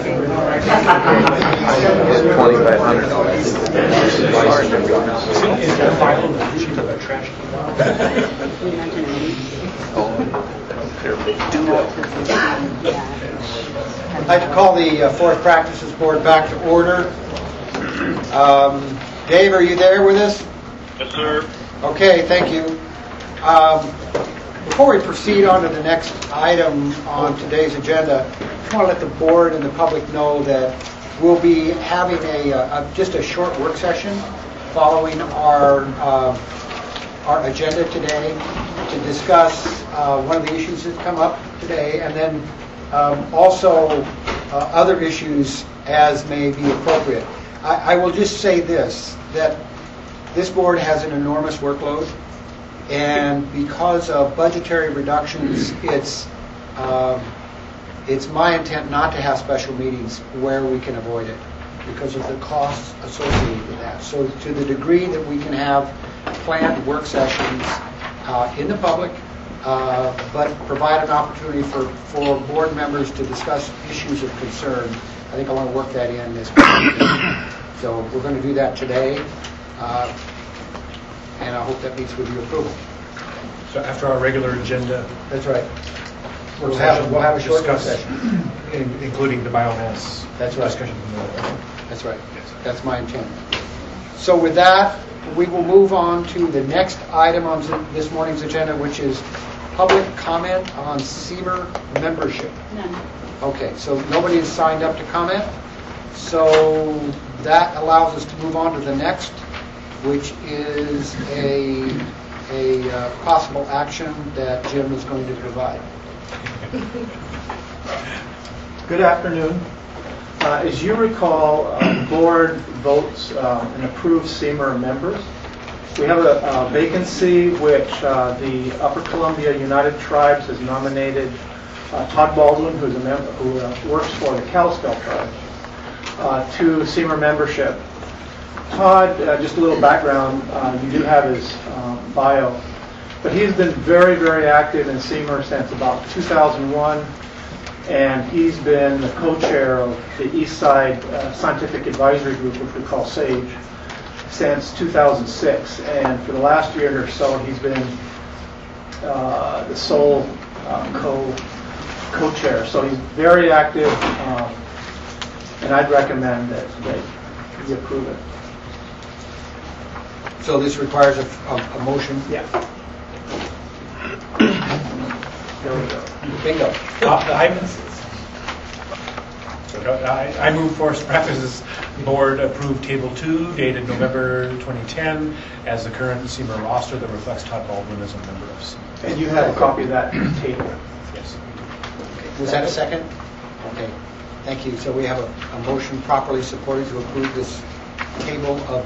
I'd like to call the Forest Practices Board back to order. Dave, are you there with us? Yes, sir. Okay, thank you. Before we proceed on to the next item on today's agenda, I just want to let the board and the public know that we'll be having just a short work session following our agenda today to discuss one of the issues that come up today, and then also other issues as may be appropriate. I will just say this, that this board has an enormous workload, and because of budgetary reductions, it's my intent not to have special meetings where we can avoid it because of the costs associated with that. So to the degree that we can have planned work sessions in the public, but provide an opportunity for board members to discuss issues of concern, I think I want to work that in this meeting. So we're going to do that today, and I hope that meets with your approval. So after our regular agenda, That's right. We'll have a short work session. including the biomass That's right. discussion. That's right. That's my intent. So with that, we will move on to the next item on this morning's agenda, which is public comment on SEMER membership. None. Okay, so nobody has signed up to comment. So that allows us to move on to the next, which is a possible action that Jim is going to provide. Good afternoon. As you recall, the board votes and approves SEMER members. We have a vacancy which the Upper Columbia United Tribes has nominated Todd Baldwin, who's a member who works for the Kalispel Tribe, to SEMER membership. Todd, just a little background, you do have his bio, but he's been very, very active in SEMER since about 2001, and he's been the co-chair of the Eastside Scientific Advisory Group, which we call SAGE, since 2006, and for the last year or so he's been the sole co-chair. So he's very active, and I'd recommend that you approve it. So this requires a motion? Yeah. There we go. Bingo. I move Forest Practices Board approve Table 2, dated November 2010, as the current SEMER roster that reflects Todd Baldwin as a member of SEMER. And you have a copy of that table. Yes. Was that a second? Okay. Thank you. So we have a motion properly supported to approve this table of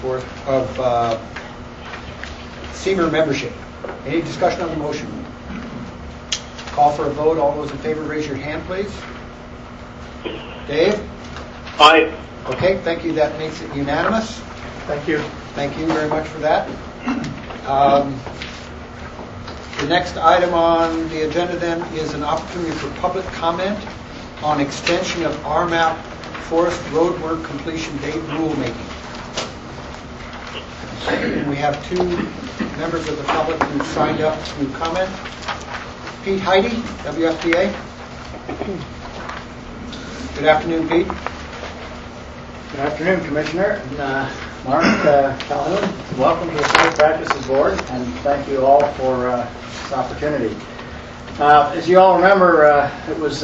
SEMER membership. Any discussion on the motion? Call for a vote. All those in favor, raise your hand, please. Dave? Aye. Okay, thank you. That makes it unanimous. Thank you. Thank you very much for that. The next item on the agenda then is an opportunity for public comment on extension of RMAP forest roadwork completion date rulemaking. And we have two members of the public who signed up to comment. Pete Heidi, WFPA. Good afternoon, Pete. Good afternoon, Commissioner. Mark Calhoun, welcome to the Forest Practices Board, and thank you all for this opportunity. As you all remember, it was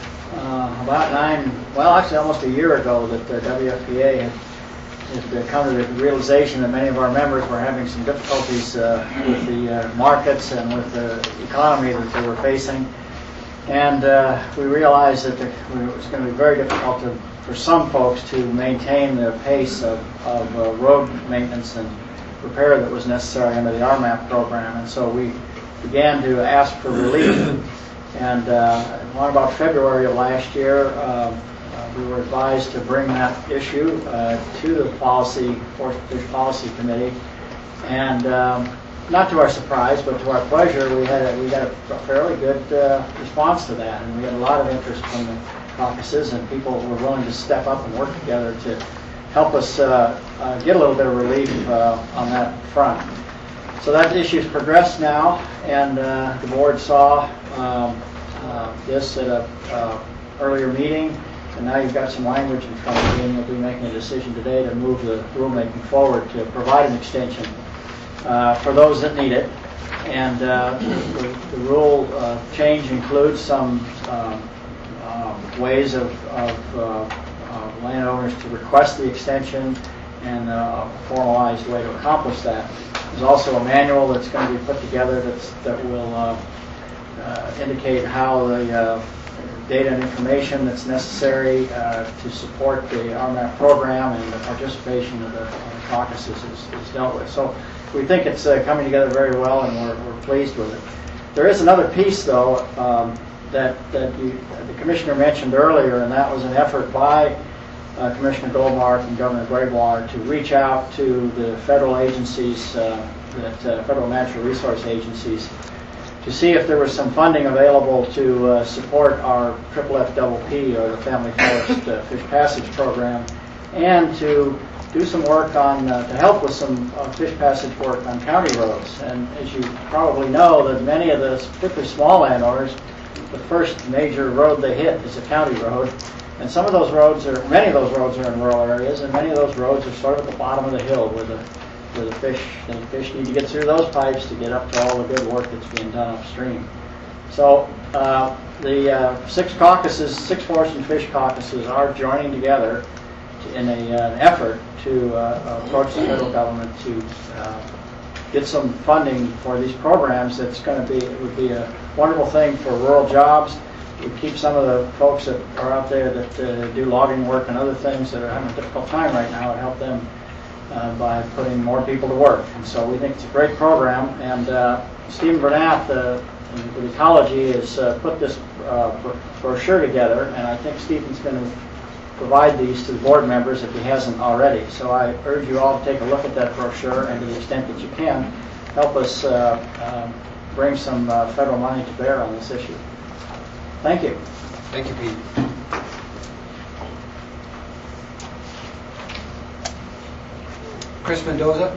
almost a year ago that the WFPA had come to the realization that many of our members were having some difficulties with the markets and with the economy that they were facing. And we realized that it was going to be very difficult for some folks to maintain the pace of road maintenance and repair that was necessary under the RMAP program. And so we began to ask for relief. And on about February of last year, we were advised to bring that issue to the Forest Fish Policy Committee. And not to our surprise, but to our pleasure, we got a fairly good response to that, and we had a lot of interest from caucuses, and people were willing to step up and work together to help us get a little bit of relief on that front. So that issue's progressed now, and the board saw this at a earlier meeting, and now you've got some language in front of you, and you'll be making a decision today to move the rulemaking forward to provide an extension for those that need it. And the rule change includes some ways of landowners to request the extension and a formalized way to accomplish that. There's also a manual that's going to be put together that will indicate how the data and information that's necessary to support the RMAP program and the participation of the caucuses is dealt with. So we think it's coming together very well, and we're pleased with it. There is another piece, though, that the Commissioner mentioned earlier, and that was an effort by Commissioner Goldmark and Governor Graybar to reach out to the federal agencies, federal natural resource agencies, to see if there was some funding available to support our FFFPP, or the Family Forest Fish Passage Program, and to do some work on, to help with some fish passage work on county roads. And as you probably know, that many of the, particularly small landowners, the first major road they hit is a county road. And some of those roads are, many of those roads are in rural areas, and many of those roads are sort of at the bottom of the hill where the fish need to get through those pipes to get up to all the good work that's being done upstream. So the six forest and fish caucuses are joining together in an effort to approach the federal government to get some funding for these programs. That's going to be, it would be a wonderful thing for rural jobs. It would keep some of the folks that are out there that do logging work and other things that are having a difficult time right now, and help them by putting more people to work. And so we think it's a great program. And Stephen Bernath with Ecology has put this brochure together, and I think Stephen's going to provide these to the board members if he hasn't already. So I urge you all to take a look at that brochure, and to the extent that you can, help us bring some federal money to bear on this issue. Thank you. Thank you, Pete. Chris Mendoza.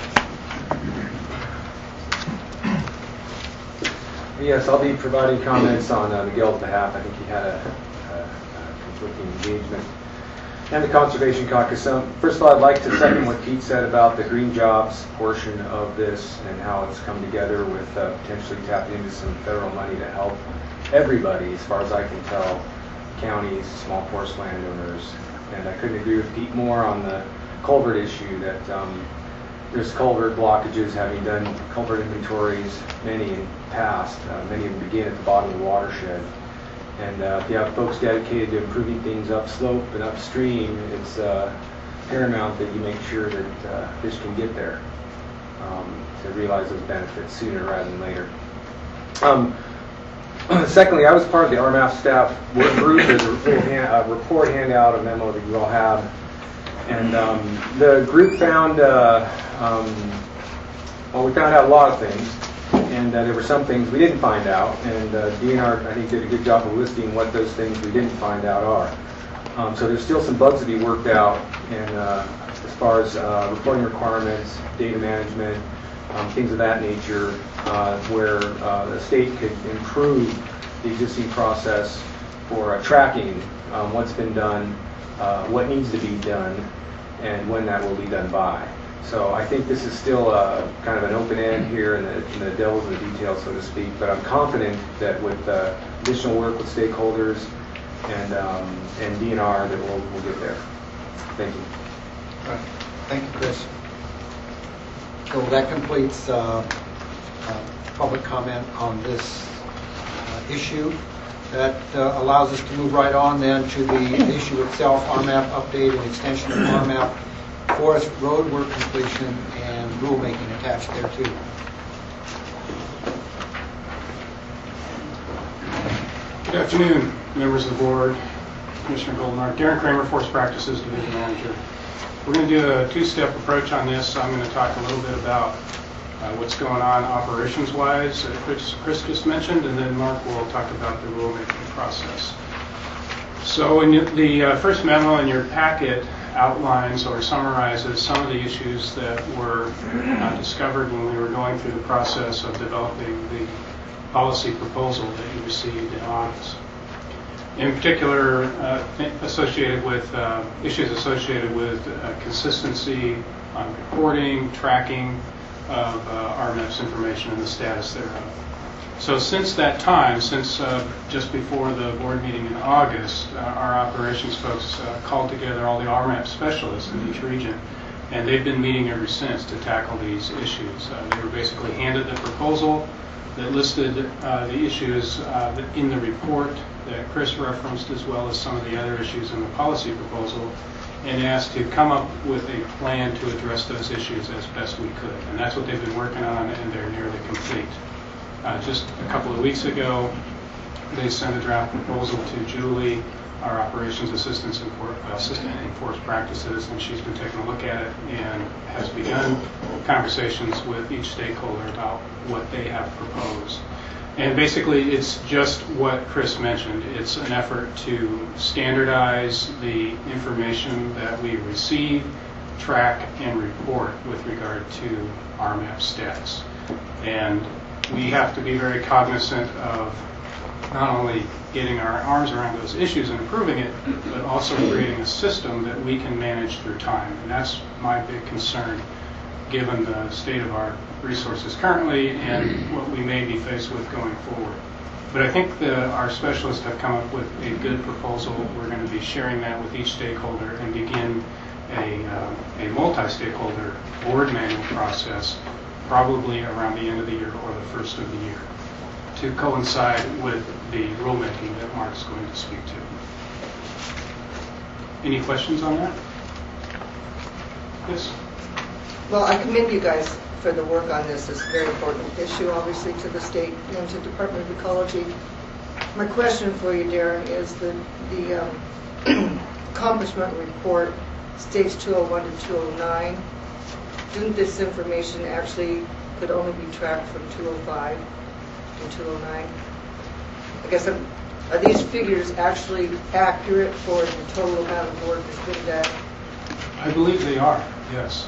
Yes, I'll be providing comments on Miguel's behalf. I think he had a conflicting engagement. And the Conservation Caucus. First of all, I'd like to second what Pete said about the green jobs portion of this and how it's come together with potentially tapping into some federal money to help everybody, as far as I can tell, counties, small forest landowners. And I couldn't agree with Pete more on the culvert issue, that there's culvert blockages, having done culvert inventories, many in the past. Many of them begin at the bottom of the watershed. And if you have folks dedicated to improving things upslope and upstream, it's paramount that you make sure that fish can get there to realize those benefits sooner rather than later. Secondly, I was part of the RMAP staff work group. There's a report handout, a memo that you all have. And the group found, well, we found out a lot of things. And there were some things we didn't find out, and DNR, I think, did a good job of listing what those things we didn't find out are. So there's still some bugs to be worked out, and as far as reporting requirements, data management, things of that nature, where the state could improve the existing process for tracking what's been done, what needs to be done, and when that will be done by. So I think this is still kind of an open end here in the devil's in the details, so to speak. But I'm confident that with additional work with stakeholders and DNR, that we'll get there. Thank you. All right. Thank you, Chris. So that completes public comment on this issue. That allows us to move right on then to the issue itself, RMAP update and extension of RMAP. Forest road work completion and rulemaking attached there too. Good afternoon, members of the board, Commissioner Goldmark. Darren Kramer, Forest Practices Division Manager. We're going to do a two-step approach on this. So I'm going to talk a little bit about what's going on operations-wise, Chris just mentioned, and then Mark will talk about the rulemaking process. So in the first memo in your packet outlines or summarizes some of the issues that were discovered when we were going through the process of developing the policy proposal that you received in August. In particular, associated with issues associated with consistency on reporting, tracking of RMF's information and the status thereof. So since that time, since just before the board meeting in August, our operations folks called together all the RMF specialists in each region, and they've been meeting ever since to tackle these issues. They were basically handed the proposal that listed the issues in the report that Chris referenced, as well as some of the other issues in the policy proposal, and asked to come up with a plan to address those issues as best we could. And that's what they've been working on, and they're nearly complete. Just a couple of weeks ago, they sent a draft proposal to Julie, our operations assistant in force practices, and she's been taking a look at it and has begun conversations with each stakeholder about what they have proposed. And basically, it's just what Chris mentioned. It's an effort to standardize the information that we receive, track, and report with regard to RMAP status. And we have to be very cognizant of not only getting our arms around those issues and improving it, but also creating a system that we can manage through time. And that's my big concern, given the state of our resources currently and what we may be faced with going forward. But I think our specialists have come up with a good proposal. We're going to be sharing that with each stakeholder and begin a multi-stakeholder board manual process probably around the end of the year or the first of the year to coincide with the rulemaking that Mark's going to speak to. Any questions on that? Yes? Well, I commend you guys for the work on this. It's a very important issue, obviously, to the state and to Department of Ecology. My question for you, Darren, is the accomplishment report states 201 to 209. Didn't this information actually could only be tracked from 205 to 209? I guess are these figures actually accurate for the total amount of work that's been done? I believe they are, yes.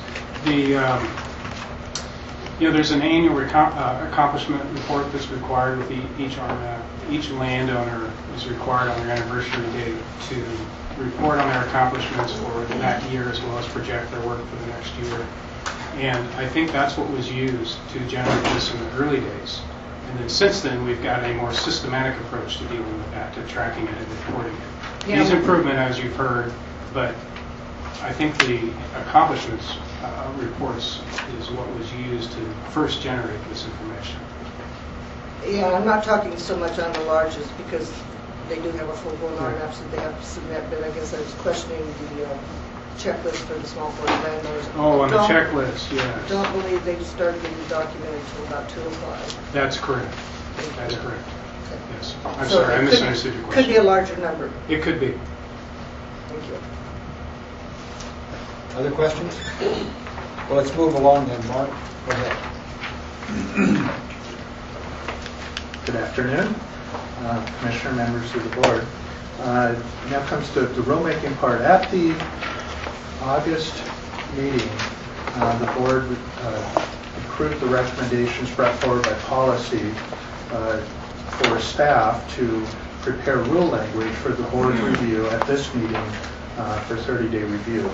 There's an annual accomplishment report that's required with each RMAP. Each landowner is required on their anniversary date to report on their accomplishments for that year as well as project their work for the next year. And I think that's what was used to generate this in the early days. And then since then, we've got a more systematic approach to dealing with that, to tracking it and reporting it. Yeah. Needs improvement, as you've heard, but I think the accomplishments reports is what was used to first generate this information. Yeah, I'm not talking so much on the larges because they do have a full-blown RMAPs that they have to submit, but I guess I was questioning the checklist for the small forest landowners. Oh, on the checklist, yes. Don't believe they started getting documented until about 205. That's correct. That's correct. Okay. Yes. I'm So sorry, I misunderstood your Could question. be a larger number. It could be. Thank you. Other questions? Well, let's move along then, Mark. Go ahead. Good afternoon, Commissioner, members of the board. Now comes to the rulemaking part. At the August meeting, the board approved the recommendations brought forward by policy for staff to prepare rule language for the board review at this meeting for 30-day review.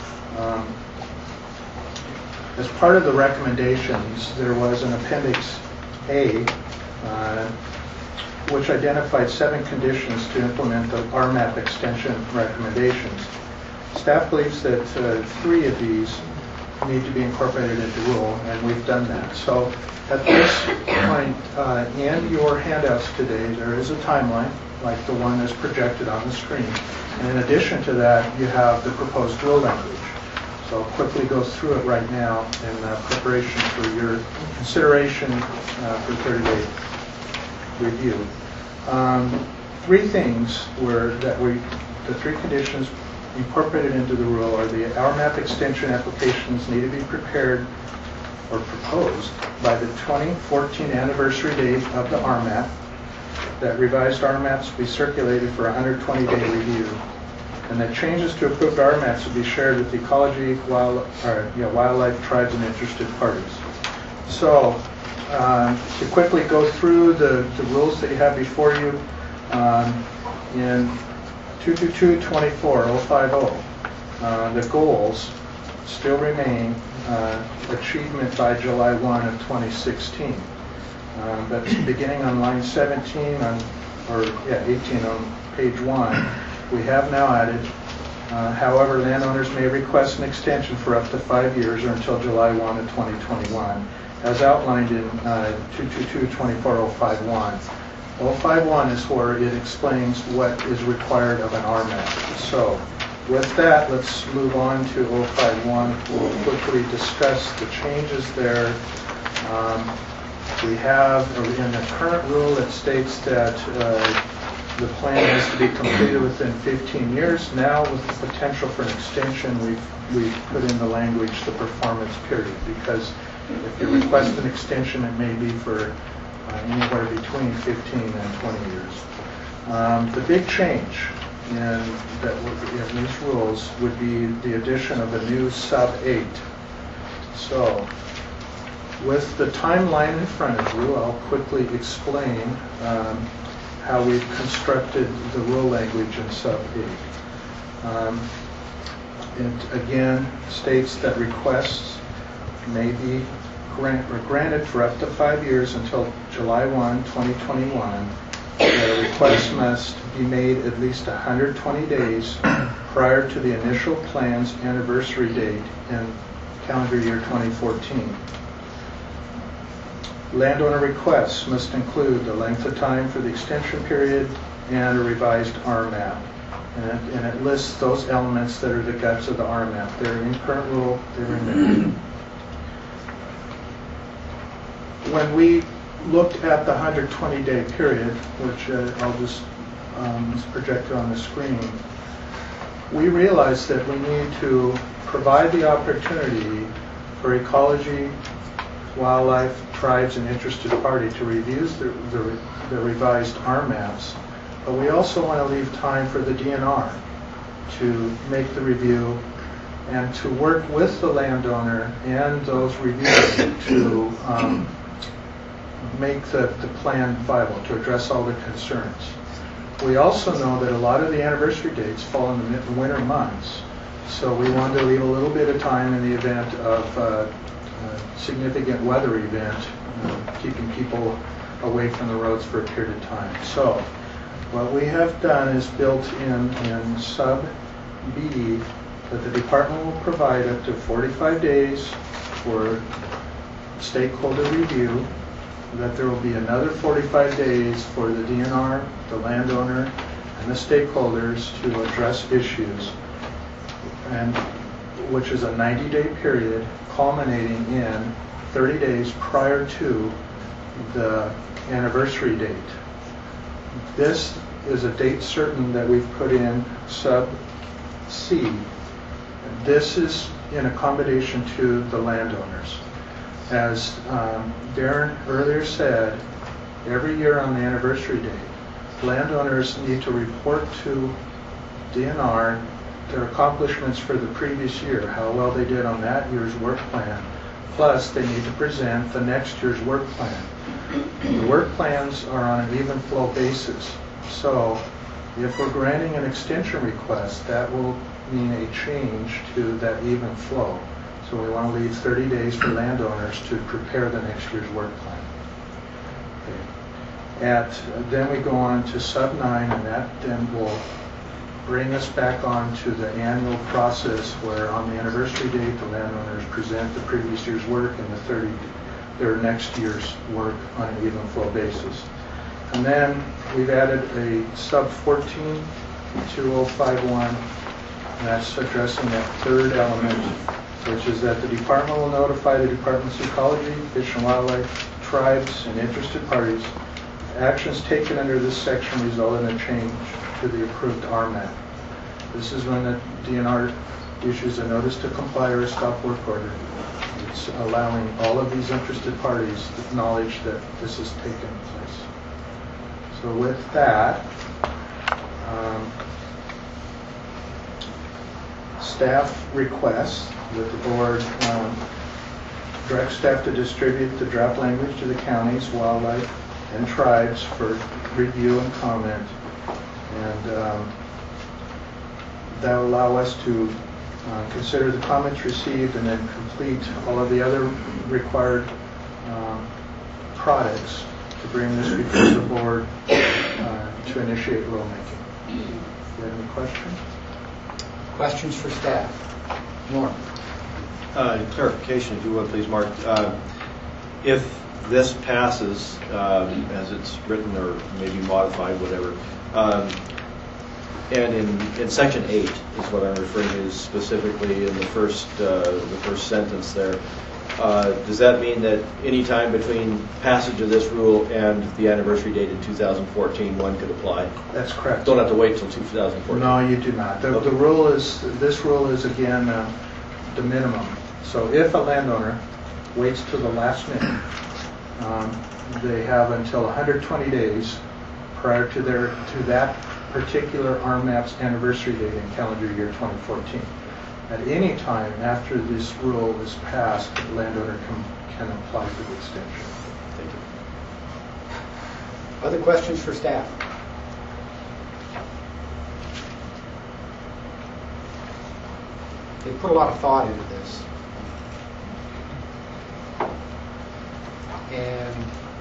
As part of the recommendations, there was an Appendix A, which identified 7 conditions to implement the RMAP extension recommendations. Staff believes that 3 of these need to be incorporated into rule, and we've done that. So at this point, in your handouts today, there is a timeline, like the one that's projected on the screen. And in addition to that, you have the proposed rule language. So I'll quickly go through it right now in preparation for your consideration for 30-day review. 3 things were the 3 conditions incorporated into the rule are the RMAP extension applications need to be prepared or proposed by the 2014 anniversary date of the RMAP. that revised RMAPs be circulated for a 120-day review, and that changes to approved RMAPs will be shared with ecology, wildlife, tribes, and interested parties. So, to quickly go through the rules that you have before you, in 222-24-050, the goals still remain achievement by July 1 of 2016. That's beginning on line 17 18 on page 1. We have now added, however, landowners may request an extension for up to 5 years or until July 1 of 2021, as outlined in 222-24-051. 051 is where it explains what is required of an RMAP. So, with that, let's move on to 051. We'll quickly discuss the changes there. We have in the current rule, it states that the plan is to be completed within 15 years. Now, with the potential for an extension, we've put in the language, the performance period, because if you request an extension, it may be for anywhere between 15 and 20 years. The big change in these rules would be the addition of a new sub-8. So, with the timeline in front of you, I'll quickly explain how we've constructed the rule language in sub-8. It again states that requests may be granted for up to 5 years until July 1, 2021. The request must be made at least 120 days prior to the initial plan's anniversary date in calendar year 2014. Landowner requests must include the length of time for the extension period and a revised RMAP. And it lists those elements that are the guts of the RMAP. They're in current rule, they remain. When we looked at the 120-day period, which I'll just is projected on the screen, we realized that we need to provide the opportunity for ecology, wildlife, tribes, and interested party to review the revised RMAPs, but we also want to leave time for the DNR to make the review and to work with the landowner and those reviewers to make the plan viable, to address all the concerns. We also know that a lot of the anniversary dates fall in the winter months, so we wanted to leave a little bit of time in the event of a significant weather event, keeping people away from the roads for a period of time. So what we have done is built in sub B that the department will provide up to 45 days for stakeholder review, that there will be another 45 days for the DNR, the landowner, and the stakeholders to address issues, and which is a 90-day period culminating in 30 days prior to the anniversary date. This is a date certain that we've put in sub C. This is in accommodation to the landowners. As Darren earlier said, every year on the anniversary date, landowners need to report to DNR their accomplishments for the previous year, how well they did on that year's work plan, plus they need to present the next year's work plan. The work plans are on an even flow basis, so if we're granting an extension request, that will mean a change to that even flow. So we want to leave 30 days for landowners to prepare the next year's work plan. Okay. Then we go on to sub 9, and that then will bring us back on to the annual process where on the anniversary date the landowners present the previous year's work and their next year's work on an even flow basis. And then we've added a sub 14 to 051, and that's addressing that third element, which is that the department will notify the Department's ecology, fish and wildlife, tribes, and interested parties. Actions taken under this section result in a change to the approved RMAP. This is when the DNR issues a notice to comply or a stop work order. It's allowing all of these interested parties the knowledge that this has taken place. So with that, staff requests that the board direct staff to distribute the draft language to the counties, wildlife, and tribes for review and comment. And that will allow us to consider the comments received and then complete all of the other required products to bring this before the board to initiate rulemaking. Do you have any questions? Questions for staff? Norm? Clarification, if you would, please, Mark. If this passes as it's written or maybe modified, whatever, and in Section 8 is what I'm referring to specifically in the first sentence there, does that mean that any time between passage of this rule and the anniversary date in 2014, one could apply? That's correct. Don't have to wait till 2014? No, you do not. The rule is, this rule is again the minimum. So if a landowner waits to the last minute, they have until 120 days prior to that particular RMAP's anniversary date in calendar year 2014. At any time after this rule is passed, the landowner can apply for the extension. Thank you. Other questions for staff? They put a lot of thought into this. And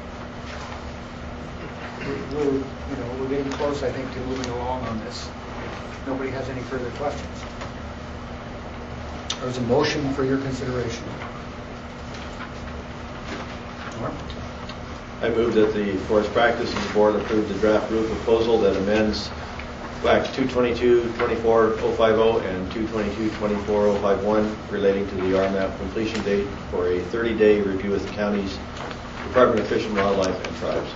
we're getting close, I think, to moving along on this. If nobody has any further questions. There's a motion for your consideration. Norm? I move that the Forest Practices Board approve the draft rule proposal that amends Acts 222-24050 and 222-24051 relating to the RMAP completion date for a 30-day review with the county's Department of Fish and Wildlife and Tribes.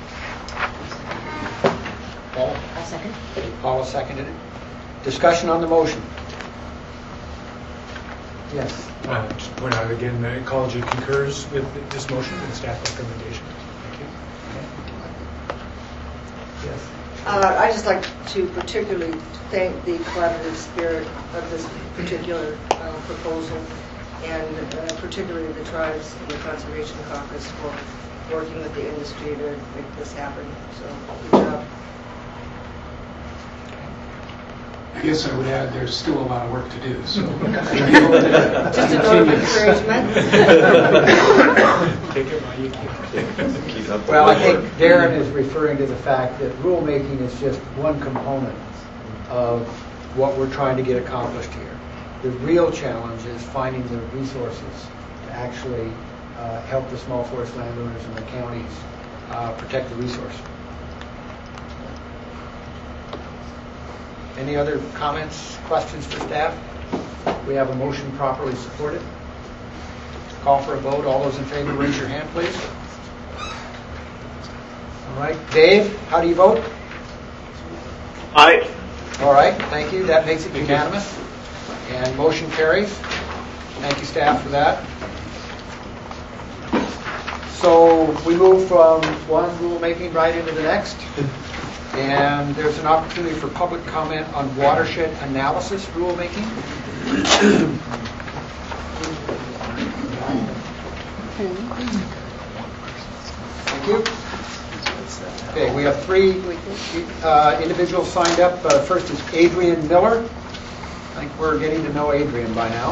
Paul? I'll second. Paula seconded it. Discussion on the motion. Yes. Just to point out again, the Ecology concurs with this motion and staff recommendation. Thank you. Yes. I'd just like to particularly thank the collaborative spirit of this particular proposal, and particularly the tribes and the Conservation Caucus for working with the industry to make this happen. So, good job. I guess I would add there's still a lot of work to do. So Just a note of encouragement. Take it while you can. Keep up the Well, I good think work. Darren is referring to the fact that rulemaking is just one component of what we're trying to get accomplished here. The real challenge is finding the resources to actually help the small forest landowners and the counties protect the resource. Any other comments, questions for staff? We have a motion properly supported. Call for a vote. All those in favor, raise your hand, please. All right. Dave, how do you vote? Aye. All right. Thank you. That makes it unanimous. And motion carries. Thank you, staff, for that. So we move from one rulemaking right into the next. And there's an opportunity for public comment on watershed analysis rulemaking. Thank you. Okay, we have three individuals signed up. First is Adrian Miller. I think we're getting to know Adrian by now.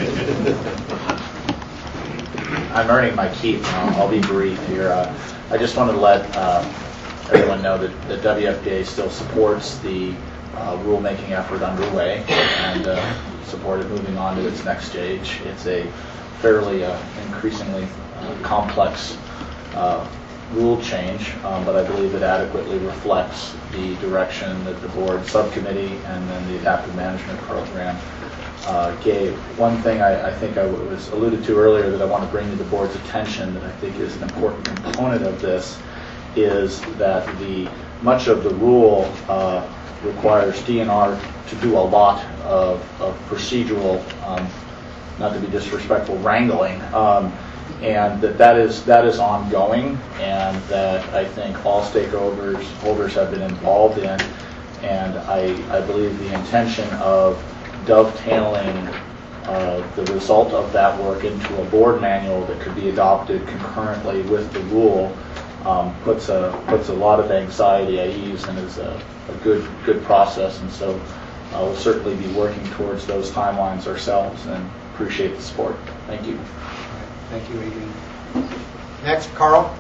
I'm earning my keep. I'll be brief here. I just wanted to let everyone know that the WFDA still supports the rulemaking effort underway and support it moving on to its next stage. It's a fairly increasingly complex rule change, but I believe it adequately reflects the direction that the board subcommittee and then the adaptive management program gave. One thing I think I was alluded to earlier that I want to bring to the board's attention that I think is an important component of this is that much of the rule requires DNR to do a lot of procedural, not to be disrespectful, wrangling and that is ongoing, and that I think all stakeholders have been involved in, and I believe the intention of dovetailing the result of that work into a board manual that could be adopted concurrently with the rule puts a lot of anxiety at ease and is a good process, and so we'll certainly be working towards those timelines ourselves, and appreciate the support. Thank you. Thank you, Adrian. Next, Carl.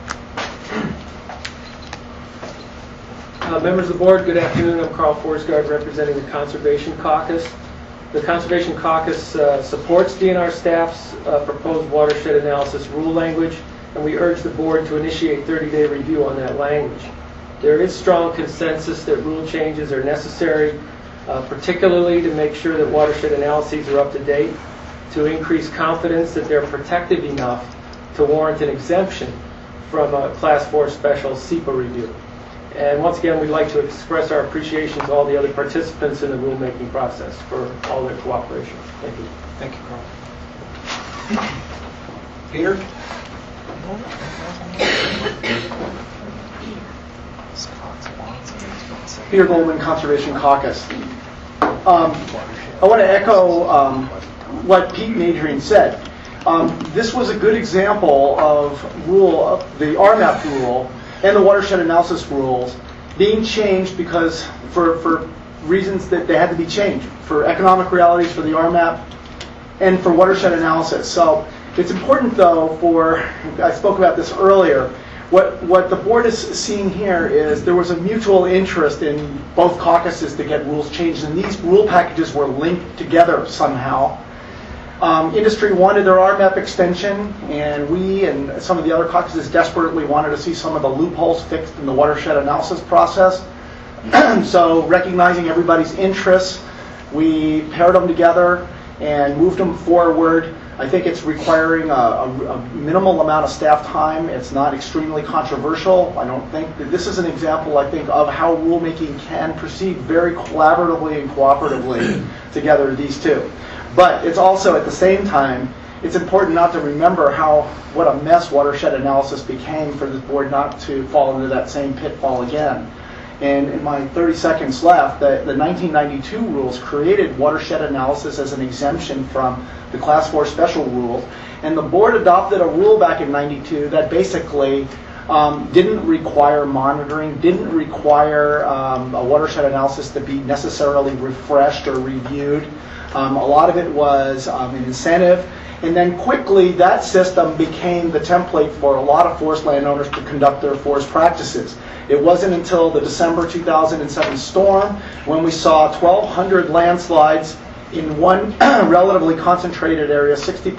Members of the board, good afternoon. I'm Carl Forsgaard, representing the Conservation Caucus. The Conservation Caucus supports DNR staff's proposed watershed analysis rule language, and we urge the board to initiate 30-day review on that language. There is strong consensus that rule changes are necessary, particularly to make sure that watershed analyses are up to date, to increase confidence that they're protective enough to warrant an exemption from a Class 4 special SEPA review. And once again, we'd like to express our appreciation to all the other participants in the rulemaking process for all their cooperation. Thank you. Thank you, Carl. Peter? Peter Goldman, Conservation Caucus. I want to echo what Pete and Adrian said. This was a good example of the RMAP rule and the watershed analysis rules being changed because for reasons that they had to be changed, for economic realities for the RMAP and for watershed analysis. So it's important, though, I spoke about this earlier, what the board is seeing here is there was a mutual interest in both caucuses to get rules changed, and these rule packages were linked together somehow. Industry wanted their RMAP extension, and we and some of the other caucuses desperately wanted to see some of the loopholes fixed in the watershed analysis process. So recognizing everybody's interests, we paired them together and moved them forward. I think it's requiring a minimal amount of staff time. It's not extremely controversial. I don't think that this is an example, I think, of how rulemaking can proceed very collaboratively and cooperatively together, these two. But it's also, at the same time, it's important not to remember what a mess watershed analysis became for this board not to fall into that same pitfall again. And in my 30 seconds left, the 1992 rules created watershed analysis as an exemption from the Class 4 special rules. And the board adopted a rule back in 92 that basically didn't require monitoring, didn't require a watershed analysis to be necessarily refreshed or reviewed. A lot of it was an incentive. And then quickly, that system became the template for a lot of forest landowners to conduct their forest practices. It wasn't until the December 2007 storm when we saw 1,200 landslides in one relatively concentrated area.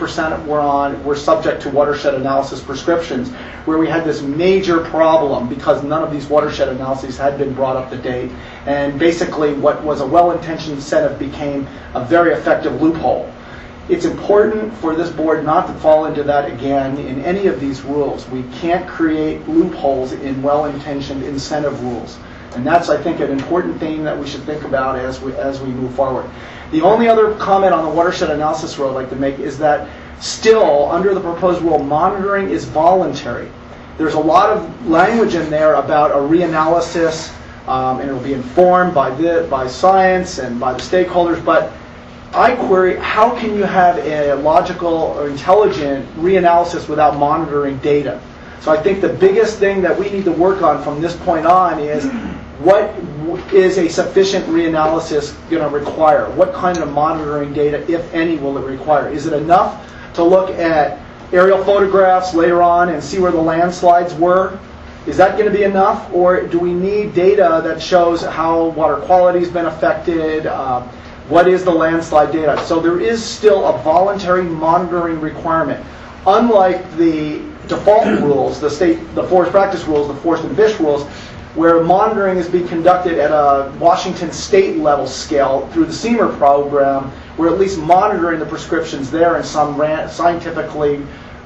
60% were subject to watershed analysis prescriptions, where we had this major problem because none of these watershed analyses had been brought up to date. And basically, what was a well-intentioned incentive became a very effective loophole. It's important for this board not to fall into that again in any of these rules. We can't create loopholes in well-intentioned incentive rules. And that's, I think, an important thing that we should think about as we move forward. The only other comment on the watershed analysis rule I'd like to make is that still, under the proposed rule, monitoring is voluntary. There's a lot of language in there about a reanalysis, and it will be informed by science and by the stakeholders, but I query, how can you have a logical or intelligent reanalysis without monitoring data? So I think the biggest thing that we need to work on from this point on is what is a sufficient reanalysis going to require? What kind of monitoring data, if any, will it require? Is it enough to look at aerial photographs later on and see where the landslides were? Is that going to be enough? Or do we need data that shows how water quality has been affected? What is the landslide data? So there is still a voluntary monitoring requirement. Unlike the default rules, the forest practice rules, the forest and fish rules, where monitoring is being conducted at a Washington state level scale through the CEMER program, we're at least monitoring the prescriptions there in some scientifically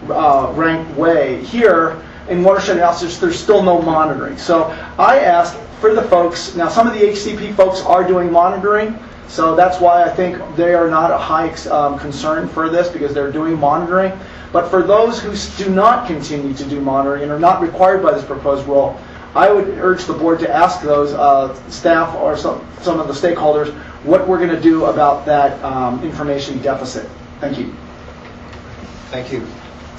ranked way. Here, in watershed analysis, there's still no monitoring. So I ask for the folks, now some of the HCP folks are doing monitoring, so that's why I think they are not a high concern for this, because they're doing monitoring. But for those who do not continue to do monitoring and are not required by this proposed rule, I would urge the board to ask those staff or some of the stakeholders what we're going to do about that information deficit. Thank you. Thank you.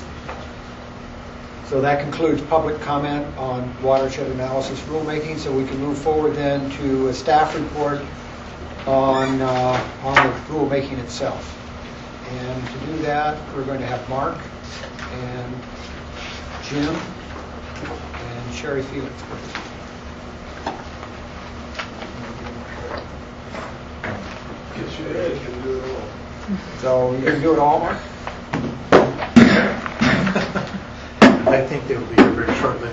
So that concludes public comment on watershed analysis rulemaking. So we can move forward then to a staff report on the rulemaking itself. And to do that, we're going to have Mark and Jim and Sherry Felix. So you can do it all, Mark? I think they will be here very shortly.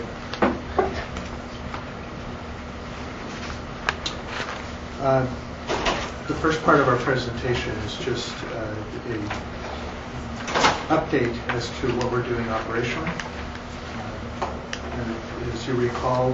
The first part of our presentation is just an update as to what we're doing operationally. And as you recall,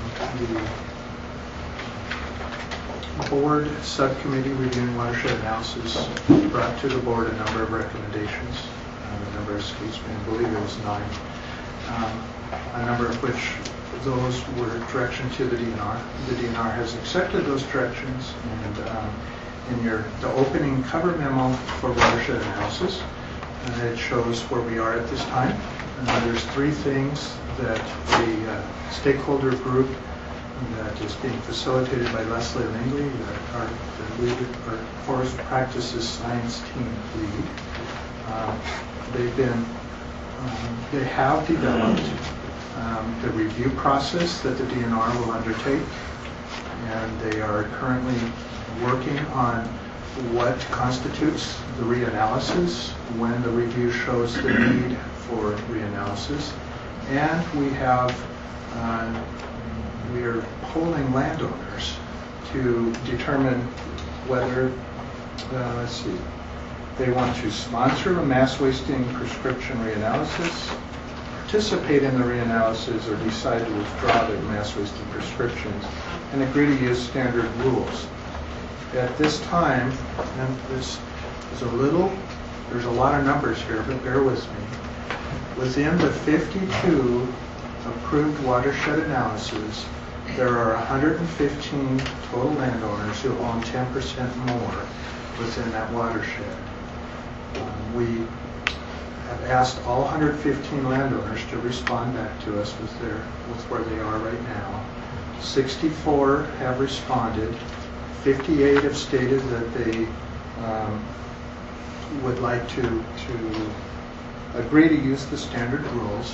the board subcommittee reviewing watershed analysis brought to the board a number of recommendations. The number escapes me, I believe it was 9. A number of which those were direction to the DNR. The DNR has accepted those directions, and in the opening cover memo for watershed analysis, it shows where we are at this time. There's 3 things that the stakeholder group that is being facilitated by Leslie Langley, the lead, our forest practices science team lead. They have developed the review process that the DNR will undertake, and they are currently working on what constitutes the reanalysis when the review shows the need for reanalysis. And we are polling landowners to determine whether, they want to sponsor a mass wasting prescription reanalysis, participate in the reanalysis, or decide to withdraw their mass wasting prescriptions and agree to use standard rules. At this time, and this is there's a lot of numbers here, but bear with me. Within the 52 approved watershed analyses, there are 115 total landowners who own 10% more within that watershed. We have asked all 115 landowners to respond back to us with where they are right now. 64 have responded. 58 have stated that they would like to agree to use the standard rules.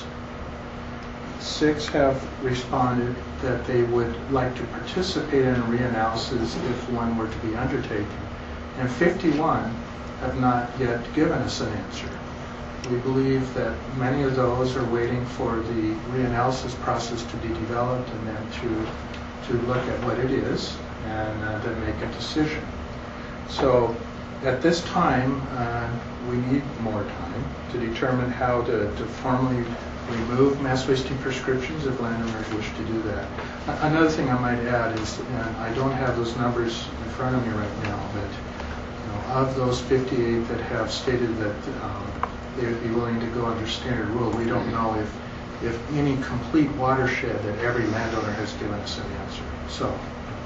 6 have responded that they would like to participate in a reanalysis if one were to be undertaken. And 51 have not yet given us an answer. We believe that many of those are waiting for the reanalysis process to be developed and then to look at what it is and then make a decision. So at this time, we need more time to determine how to formally remove mass wasting prescriptions if landowners wish to do that. Another thing I might add is, and I don't have those numbers in front of me right now, but of those 58 that have stated that they would be willing to go under standard rule, we don't know if any complete watershed that every landowner has given us an answer. So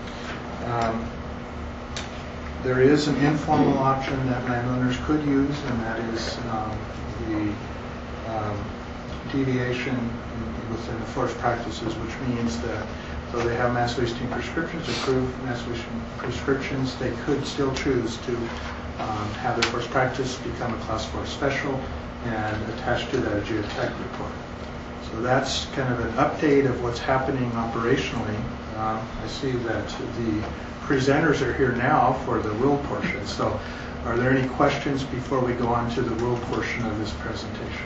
there is an informal option that landowners could use, and that is the deviation within the forest practices, which means that though they have mass wasting prescriptions, approved mass wasting prescriptions, they could still choose to have their forest practice become a Class 4 special and attach to that a geotech report. So that's kind of an update of what's happening operationally. I see that the presenters are here now for the rule portion. So are there any questions before we go on to the rule portion of this presentation?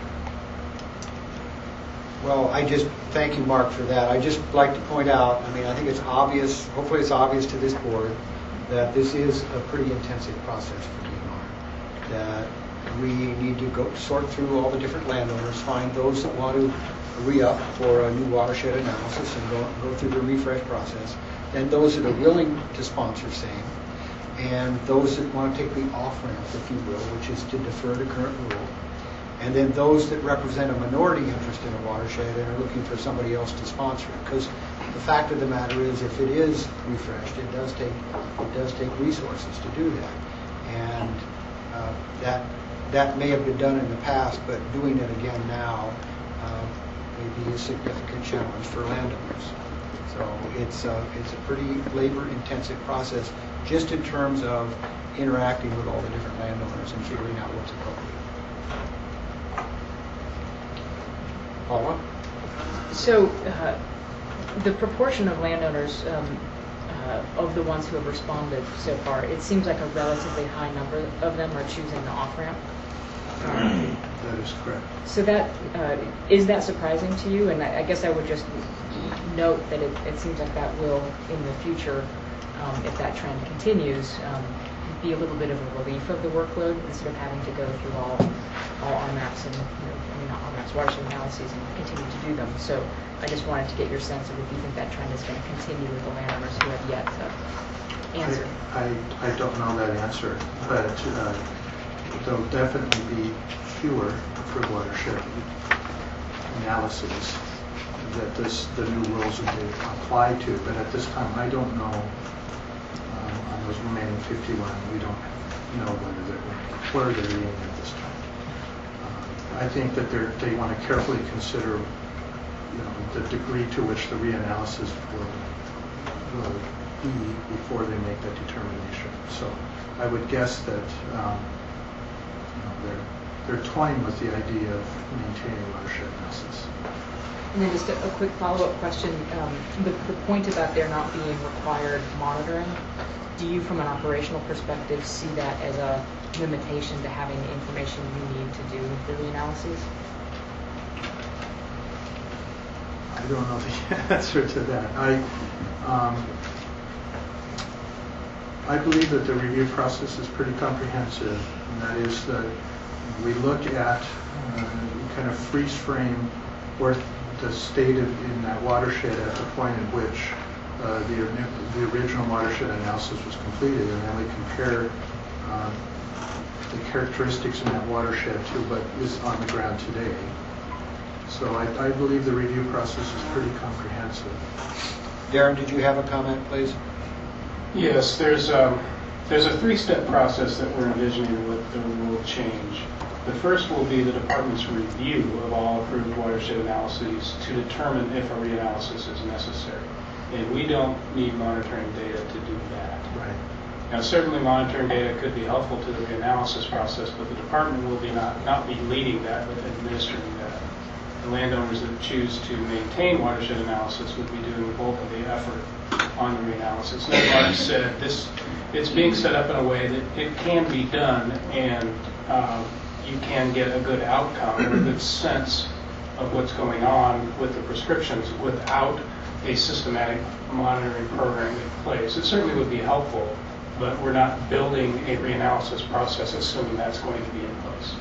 Well, I just thank you, Mark, for that. I just like to point out, I think it's obvious, hopefully it's obvious to this board, that this is a pretty intensive process for DNR. That we need to go sort through all the different landowners, find those that want to re-up for a new watershed analysis and go through the refresh process. then those that are willing to sponsor same, and those that want to take the off-ramp, if you will, which is to defer to current rule, and then those that represent a minority interest in a watershed and are looking for somebody else to sponsor it. Because the fact of the matter is, if it is refreshed, it does take resources to do that, and that may have been done in the past, but doing it again now may be a significant challenge for landowners. So it's a pretty labor-intensive process, just in terms of interacting with all the different landowners and figuring out what's appropriate. Paula? So the proportion of landowners of the ones who have responded so far, it seems like a relatively high number of them are choosing the off-ramp. That is correct. So that is that surprising to you? And I guess I would just note that it seems like that will, in the future, if that trend continues, be a little bit of a relief of the workload instead of having to go through all RMAPs and not RMAPs, watershed analyses, and continue to do them. So I just wanted to get your sense of if you think that trend is going to continue with the landowners who have yet to answer. I don't know that answer, but there'll definitely be fewer for watershed analyses that the new rules will be applied to. But at this time, I don't know. On those remaining 51, we don't know where they're leaning at this time. I think that they want to carefully consider, the degree to which the reanalysis will be before they make that determination. So I would guess that they're toying with the idea of maintaining watershed analysis. And then just a quick follow-up question. The point about there not being required monitoring, do you, from an operational perspective, see that as a limitation to having the information you need to do the reanalyses? I don't know the answer to that. I believe that the review process is pretty comprehensive, and that is that we look at kind of freeze frame where the state in that watershed at the point at which the original watershed analysis was completed, and then we compare the characteristics in that watershed to what is on the ground today. So I believe the review process is pretty comprehensive. Darren, did you have a comment, please? Yes, there's a three-step process that we're envisioning with the rule change. The first will be the department's review of all approved watershed analyses to determine if a reanalysis is necessary. And we don't need monitoring data to do that. Right. Now, certainly monitoring data could be helpful to the reanalysis process, but the department will be not be leading that, but administering that. The landowners that choose to maintain watershed analysis would be doing the bulk of the effort on the reanalysis. And as Mark said, it's being set up in a way that it can be done, and you can get a good outcome or a good sense of what's going on with the prescriptions without a systematic monitoring program in place. It certainly would be helpful, but we're not building a reanalysis process assuming that's going to be in place.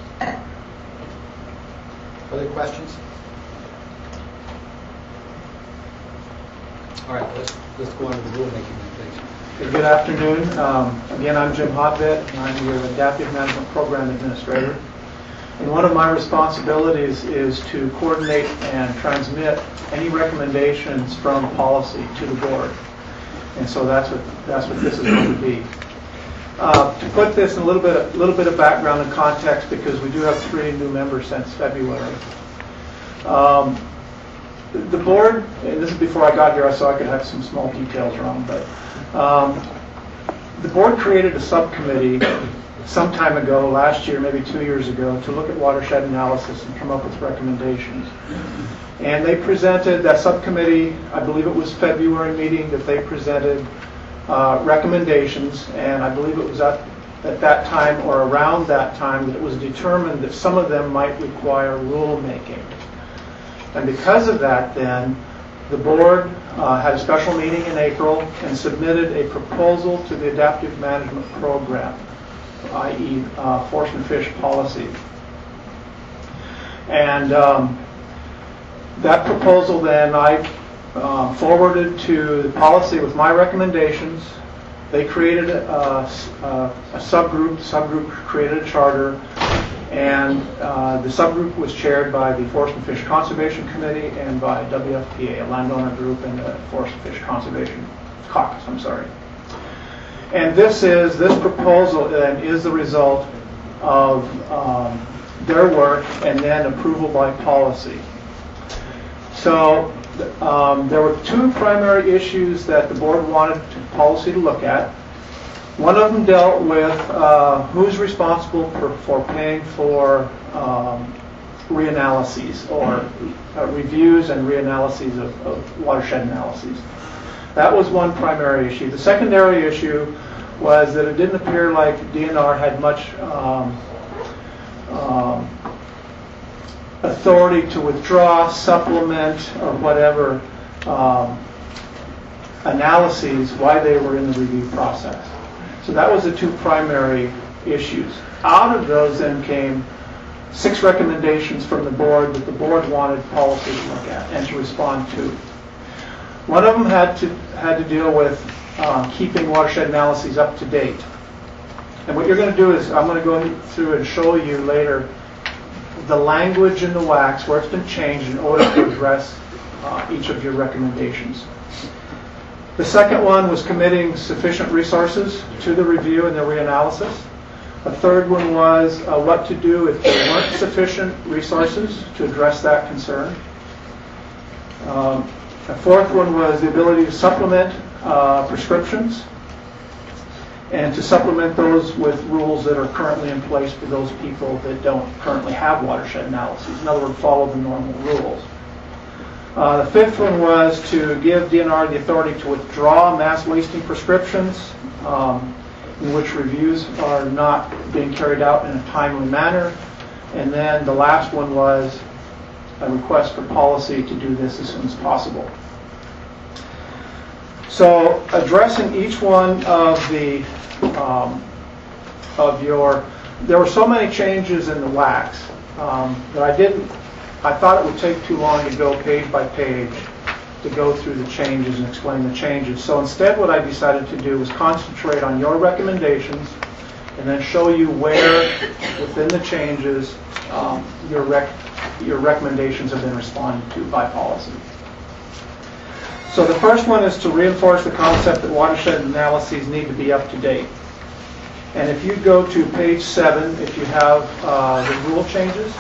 Other questions? All right, let's go on to the rulemaking then, please. Good afternoon. Again, I'm Jim Hotbit, and I'm your Adaptive Management Program Administrator. And one of my responsibilities is to coordinate and transmit any recommendations from policy to the board. And so that's what this is going to be. To put this in a little bit of background and context, because we do have 3 new members since February. The board, and this is before I got here, so I could have some small details wrong, but the board created a subcommittee some time ago, last year, maybe 2 years ago, to look at watershed analysis and come up with recommendations. And they presented, that subcommittee, I believe it was February meeting, that they presented recommendations, and I believe it was at that time or around that time that it was determined that some of them might require rulemaking. And because of that, then, the board had a special meeting in April and submitted a proposal to the Adaptive Management Program, i.e. Force and Fish Policy. And that proposal then, I forwarded to the policy with my recommendations. They created a subgroup. The subgroup created a charter, and the subgroup was chaired by the Forest and Fish Conservation Committee and by WFPA, a landowner group, and the Forest and Fish Conservation Caucus. I'm sorry. And this proposal is the result of their work and then approval by policy. So there were two primary issues that the board wanted policy to look at. One of them dealt with who's responsible for paying for reanalyses or reviews and reanalyses of watershed analyses. That was one primary issue. The secondary issue was that it didn't appear like DNR had much authority to withdraw, supplement, or whatever analyses while they were in the review process. So that was the two primary issues. Out of those then came 6 recommendations from the board that the board wanted policy to look at and to respond to. One of them had to deal with keeping watershed analyses up to date. And what you're going to do is I'm going to go through and show you later the language in the WACs where it's been changed in order to address each of your recommendations. The second one was committing sufficient resources to the review and the reanalysis. A third one was what to do if there weren't sufficient resources to address that concern. A fourth one was the ability to supplement prescriptions and to supplement those with rules that are currently in place for those people that don't currently have watershed analyses. In other words, follow the normal rules. The fifth one was to give DNR the authority to withdraw mass wasting prescriptions in which reviews are not being carried out in a timely manner. And then the last one was a request for policy to do this as soon as possible. So addressing each one of the there were so many changes in the WACs that I thought it would take too long to go page by page to go through the changes and explain the changes. So instead what I decided to do was concentrate on your recommendations and then show you where within the changes your recommendations have been responded to by policy. So the first one is to reinforce the concept that watershed analyses need to be up to date. And if you go to page 7, if you have the rule changes,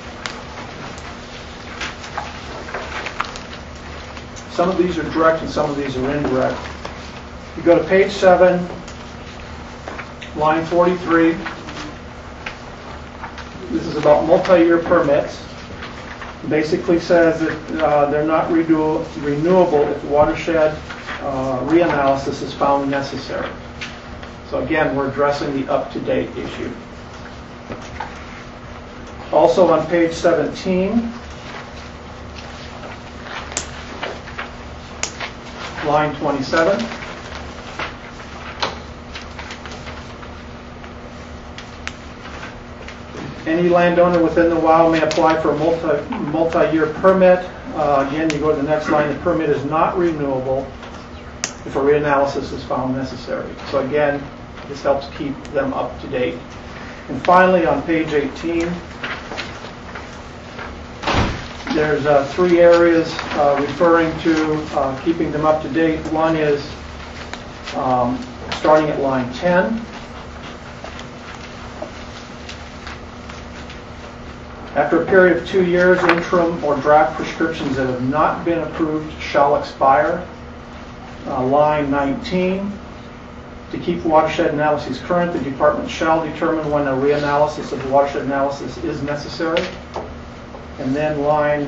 some of these are direct and some of these are indirect. You go to page 7, line 43. This is about multi-year permits. It basically says that they're not renewable if watershed reanalysis is found necessary. So again, we're addressing the up-to-date issue. Also on page 17, line 27. Any landowner within the WOW may apply for a multi-year permit. Again, you go to the next line, the permit is not renewable if a reanalysis is found necessary. So again, this helps keep them up to date. And finally, on page 18, there's 3 areas referring to keeping them up to date. One is starting at line 10. After a period of 2 years, interim or draft prescriptions that have not been approved shall expire. Line 19. To keep watershed analyses current, the department shall determine when a reanalysis of the watershed analysis is necessary. And then line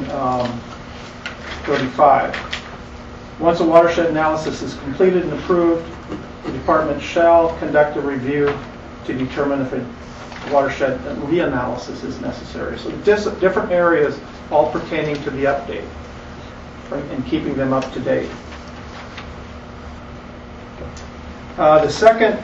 35. Once a watershed analysis is completed and approved, the department shall conduct a review to determine if a watershed reanalysis is necessary. So different areas all pertaining to the update, right, and keeping them up to date. The second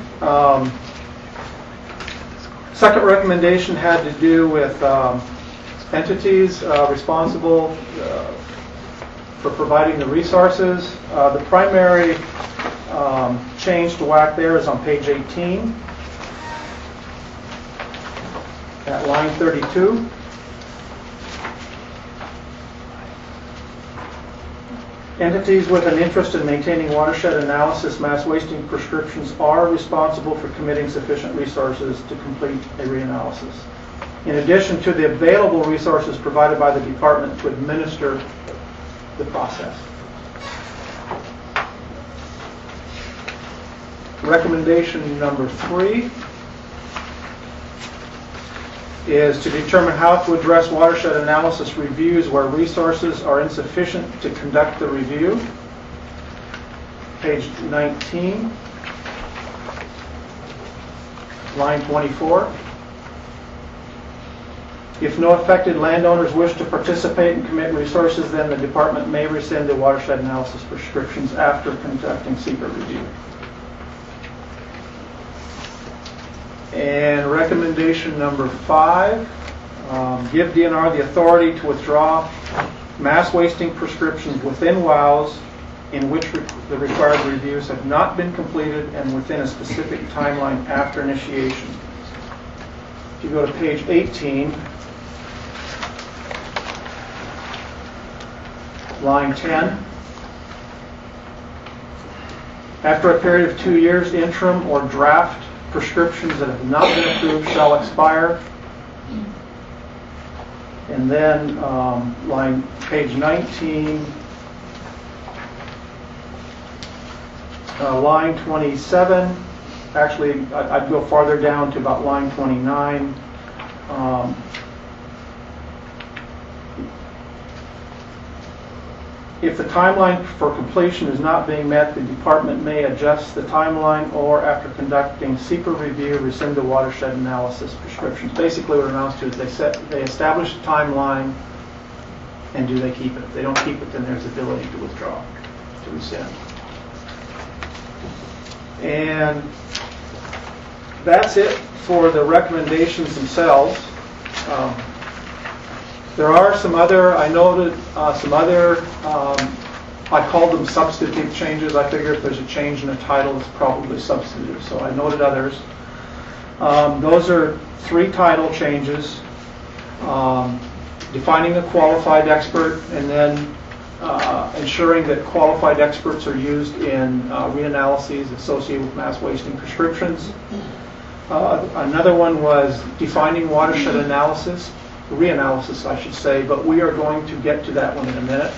recommendation had to do with entities responsible for providing the resources. The primary change to WAC there is on page 18 at line 32. Entities with an interest in maintaining watershed analysis mass wasting prescriptions are responsible for committing sufficient resources to complete a reanalysis, in addition to the available resources provided by the department to administer the process. Recommendation number 3 is to determine how to address watershed analysis reviews where resources are insufficient to conduct the review. Page 19, line 24. If no affected landowners wish to participate and commit resources, then the department may rescind the watershed analysis prescriptions after conducting secret review. And recommendation number 5, give DNR the authority to withdraw mass wasting prescriptions within WOWs in which the required reviews have not been completed and within a specific timeline after initiation. If you go to page 18, line 10, after a period of 2 years, interim or draft prescriptions that have not been approved shall expire. And then page 19, line 27, actually I'd go farther down to about line 29. If the timeline for completion is not being met, the department may adjust the timeline or, after conducting secret review, rescind the watershed analysis prescriptions. Basically what it amounts to is they establish a timeline, and do they keep it? If they don't keep it, then there's ability to withdraw, to rescind. And that's it for the recommendations themselves. There are some other, I noted some other, I called them substantive changes. I figure if there's a change in the title, it's probably substantive. So I noted others. Those are 3 title changes. Defining a qualified expert, and then ensuring that qualified experts are used in reanalyses associated with mass wasting prescriptions. Another one was defining watershed analysis. Reanalysis, I should say, but we are going to get to that one in a minute.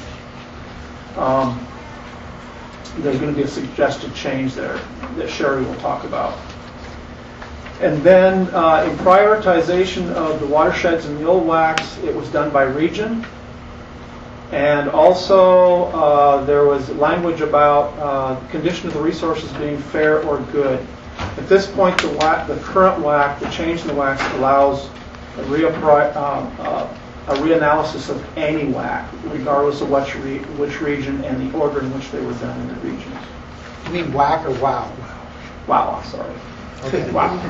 There's going to be a suggested change there that Sherry will talk about. And then in prioritization of the watersheds in the old WACs, it was done by region. And also there was language about condition of the resources being fair or good. At this point, the current WAC, the change in the WACs allows a reanalysis of any WAC, regardless of which region and the order in which they were done in the regions. You mean WAC or WOW? WOW, sorry. Okay. WOW.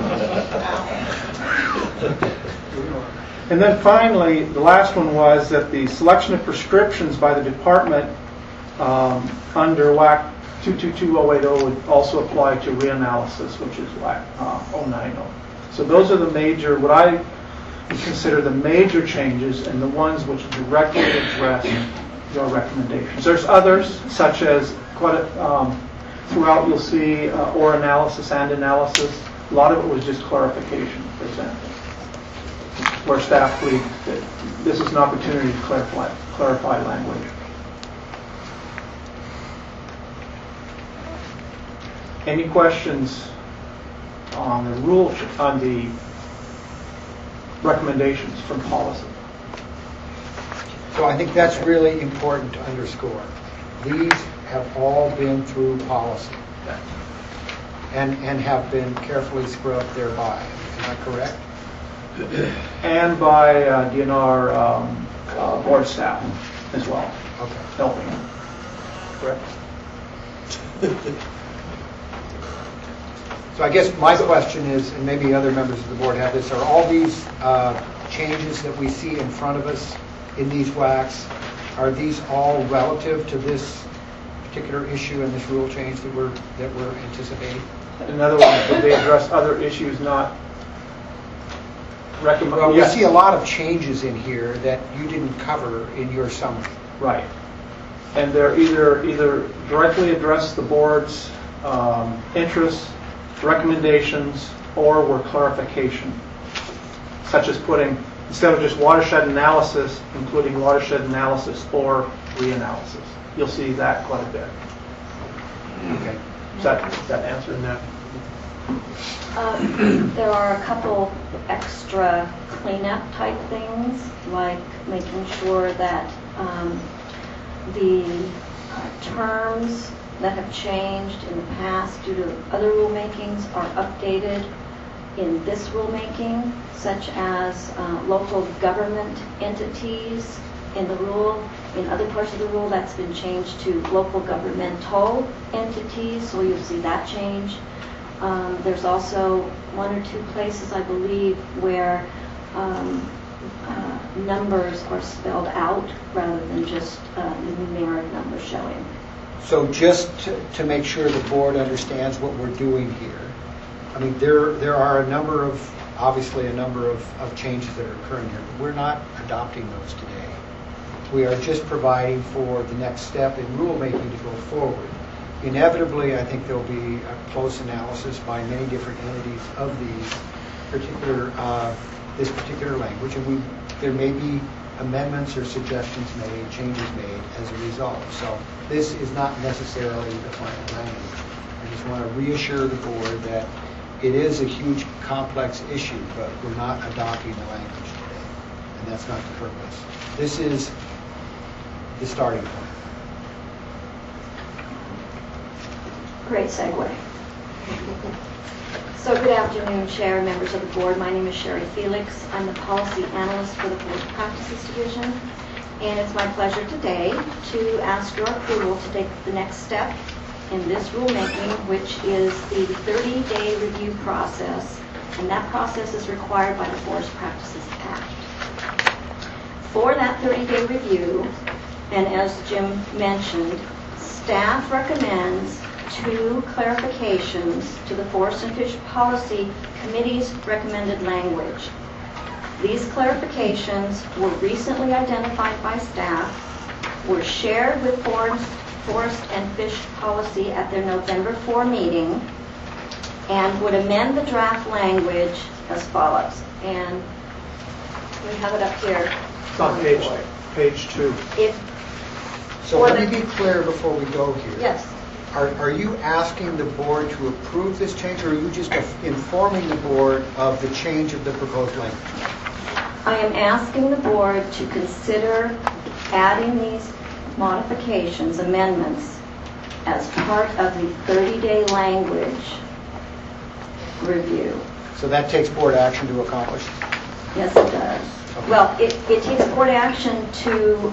And then finally, the last one was that the selection of prescriptions by the department under WAC 222080 would also apply to reanalysis, which is WAC 090. So those are the major, what I consider the major changes, and the ones which directly address your recommendations. There's others, such as throughout you'll see or analysis and analysis. A lot of it was just clarification, for example, where staff believed that this is an opportunity to clarify language. Any questions on the rule, on the recommendations from policy? So I think that's really important to underscore. These have all been through policy and have been carefully scrubbed thereby. Am I correct? And by DNR board staff as well. Okay. Helping. Correct. So I guess my question is, and maybe other members of the board have this, are all these changes that we see in front of us in these WACs Are these all relative to this particular issue and this rule change that we're anticipating? In other words, did they address other issues not recommended? Well, we see a lot of changes in here that you didn't cover in your summary. Right. And they're either directly address the board's interests, recommendations, or were clarification, such as putting, instead of just watershed analysis, including watershed analysis or reanalysis. You'll see that quite a bit. Okay. Is that answering that? There are a couple extra cleanup type things, like making sure that the terms that have changed in the past due to other rulemakings are updated in this rulemaking, such as local government entities in the rule. In other parts of the rule, that's been changed to local governmental entities, so you'll see that change. There's also one or two places, I believe, where numbers are spelled out rather than just the numeric number showing. So just to make sure the board understands what we're doing here, I mean, there are obviously a number of changes that are occurring here, but we're not adopting those today. We are just providing for the next step in rulemaking to go forward. Inevitably, I think there'll be a close analysis by many different entities of this particular language, and there may be amendments or suggestions made, changes made as a result. So this is not necessarily the final language. I just want to reassure the board that it is a huge, complex issue, but we're not adopting the language today, and that's not the purpose. This is the starting point. Great segue. So good afternoon, Chair, members of the board. My name is Sherry Felix. I'm the policy analyst for the Forest Practices Division, and it's my pleasure today to ask your approval to take the next step in this rulemaking, which is the 30-day review process, and that process is required by the Forest Practices Act. For that 30-day review, and as Jim mentioned, staff recommends 2 clarifications to the Forest and Fish Policy Committee's recommended language. These clarifications were recently identified by staff, were shared with Forest and Fish Policy at their November 4 meeting, and would amend the draft language as follows. And we have it up here. It's on page 2. So let me be clear before we go here. Yes. Are you asking the board to approve this change, or are you just informing the board of the change of the proposed language? I am asking the board to consider adding these modifications, amendments, as part of the 30-day language review. So that takes board action to accomplish? Yes, it does. Okay. Well, it takes board action to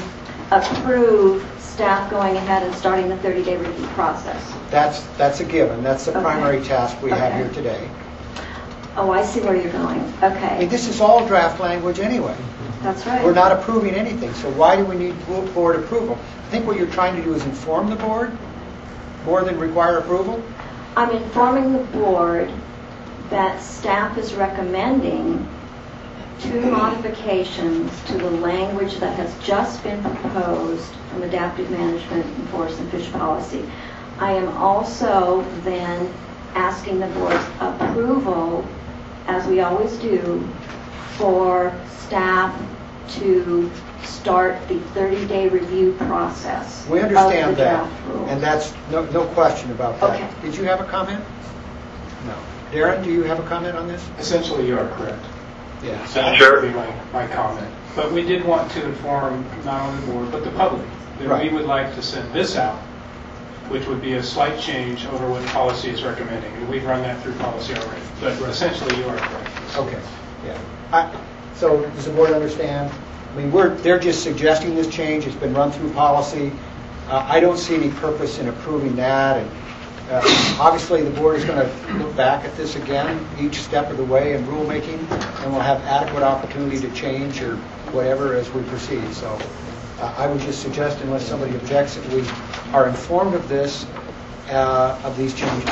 approve staff going ahead and starting the 30-day review process. That's a given. That's the primary task we have here today. Oh, I see where you're going. Okay. I mean, this is all draft language anyway. That's right. We're not approving anything, so why do we need board approval? I think what you're trying to do is inform the board more than require approval? I'm informing the board that staff is recommending 2 modifications to the language that has just been proposed from Adaptive Management and Forest and Fish Policy. I am also then asking the board's approval, as we always do, for staff to start the 30-day review process. We understand of the that, draft rules. and that's no question about that. Okay. Did you have a comment? No. Darren, do you have a comment on this? Essentially, you are correct. Yeah. That would be my comment. But we did want to inform not only the board, but the public, that we would like to send this out, which would be a slight change over what policy is recommending. And we've run that through policy already. But essentially, you are correct. Okay. Yeah. So does the board understand? I mean, they're just suggesting this change. It's been run through policy. I don't see any purpose in approving that. And obviously, the board is going to look back at this again each step of the way in rulemaking, and we'll have adequate opportunity to change or whatever as we proceed. So I would just suggest, unless somebody objects, that we are informed of this, of these changes.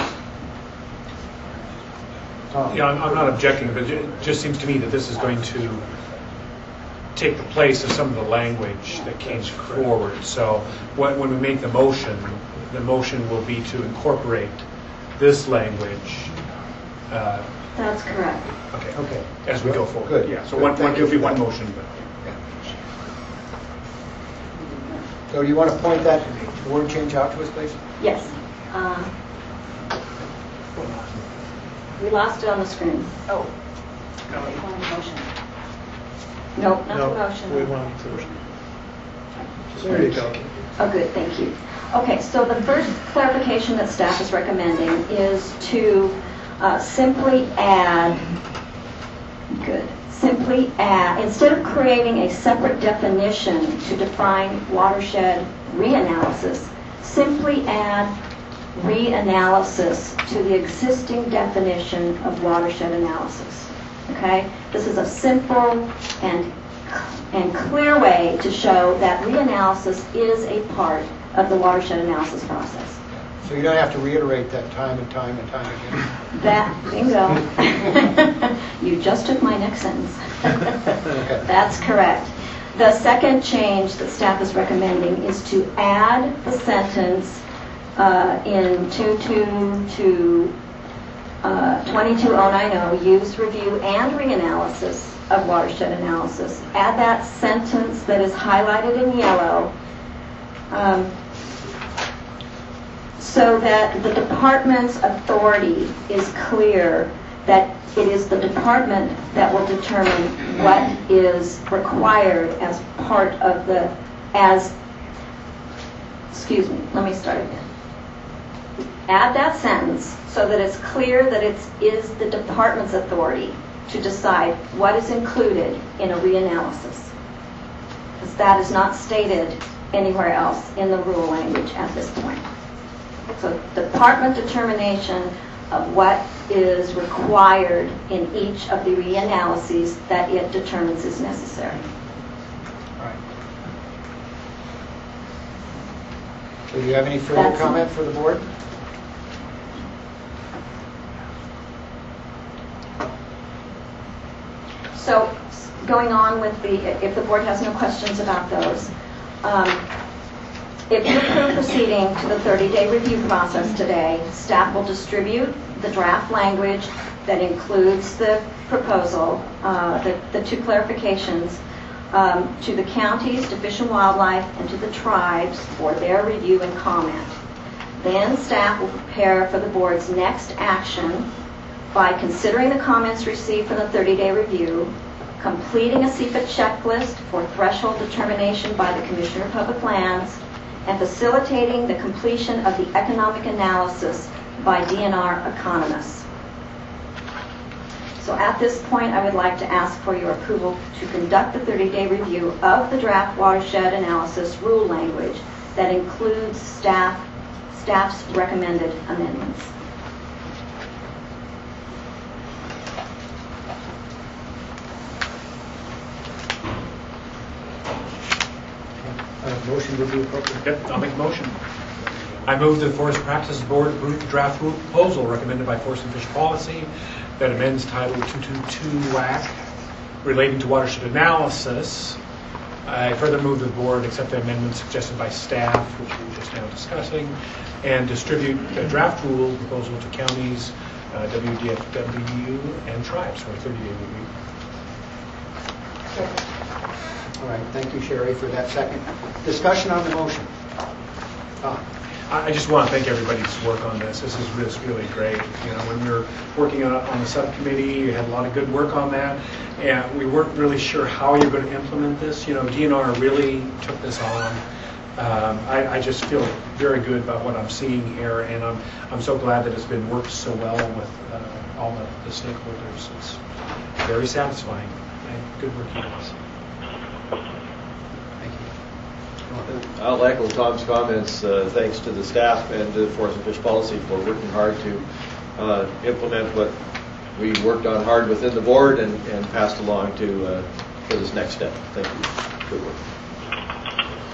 Yeah, I'm not objecting, but it just seems to me that this is going to take the place of some of the language that came forward. So when we make the motion will be to incorporate this language. That's correct. Okay. As we go forward. Good. Yeah. So Good. it'll be one motion. But. So you want to point that word change out to us, please? Yes. We lost it on the screen. Oh. Motion. Nope, not the motion. We want to. There you go. Oh, good, thank you. Okay, so the first clarification that staff is recommending is to simply add, instead of creating a separate definition to define watershed reanalysis, simply add reanalysis to the existing definition of watershed analysis. Okay? This is a simple and clear way to show that reanalysis is a part of the watershed analysis process. So you don't have to reiterate that time and time and time again. That, bingo. You just took my next sentence. That's correct. The second change that staff is recommending is to add the sentence in 22090, use, review, and reanalysis of watershed analysis. Add that sentence that is highlighted in yellow so that the department's authority is clear, that it is the department that will determine what is required as part of the, let me start again. Add that sentence so that it's clear that it is the department's authority to decide what is included in a reanalysis. Because that is not stated anywhere else in the rule language at this point. So department determination of what is required in each of the reanalyses that it determines is necessary. All right. So do you have any further comment for the board? So going on with if the board has no questions about those, if you approve proceeding to the 30-day review process today, staff will distribute the draft language that includes the proposal, the two clarifications, to the counties, to Fish and Wildlife, and to the tribes for their review and comment. Then staff will prepare for the board's next action by considering the comments received from the 30-day review, completing a CEPA checklist for threshold determination by the Commissioner of Public Lands, and facilitating the completion of the economic analysis by DNR economists. So at this point, I would like to ask for your approval to conduct the 30-day review of the draft watershed analysis rule language that includes staff's recommended amendments. Motion would be appropriate. Yep, I'll make a motion. I move the Forest Practices Board approve the draft proposal recommended by Forest and Fish Policy that amends Title 222 WAC relating to watershed analysis. I further move the board accept the amendments suggested by staff, which we were just now discussing, and distribute the draft rule proposal to counties, WDFW, and tribes for a 30-day review. All right, thank you, Sherry, for that second. Discussion on the motion. I just want to thank everybody's work on this. This is really great. You know, when we were working on the subcommittee, we had a lot of good work on that, and we weren't really sure how you're going to implement this. You know, DNR really took this on. I just feel very good about what I'm seeing here, and I'm so glad that it's been worked so well with all the stakeholders. It's very satisfying. And good work, you guys. I'll echo Tom's comments. Thanks to the staff and to Forest and Fish Policy for working hard to implement what we worked on hard within the board and passed along to for this next step. Thank you. Good work.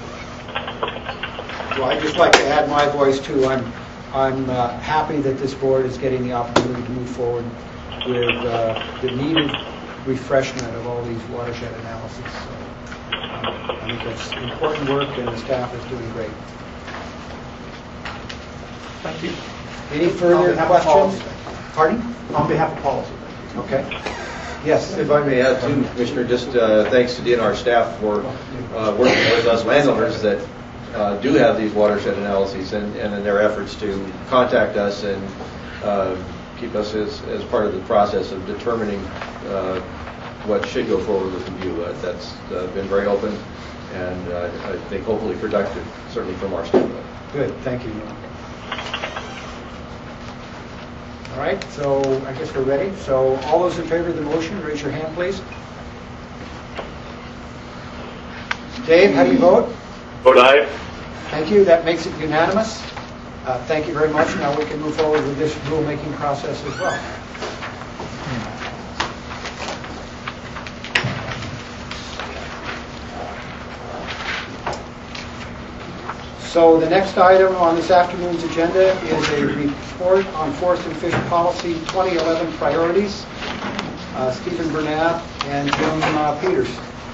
Well, I'd just like to add my voice too. I'm happy that this board is getting the opportunity to move forward with the needed refreshment of all these watershed analyses. So, I think that's important work, and the staff is doing great. Thank you. Any further questions? Pardon? On behalf of policy. Okay. Yes. If I may add too, Commissioner, just thanks to DNR staff for working with us landowners that do have these watershed analyses and in their efforts to contact us and keep us as part of the process of determining what should go forward with review. That's been very open and I think hopefully productive, certainly from our standpoint. Good. Thank you. All right, so I guess we're ready. So all those in favor of the motion, raise your hand, please. Dave, how do you vote? Vote aye. Thank you. That makes it unanimous. Thank you very much. Now we can move forward with this rulemaking process as well. So the next item on this afternoon's agenda is a report on Forest and Fish Policy 2011 priorities. Stephen Bernath and Jim Peters.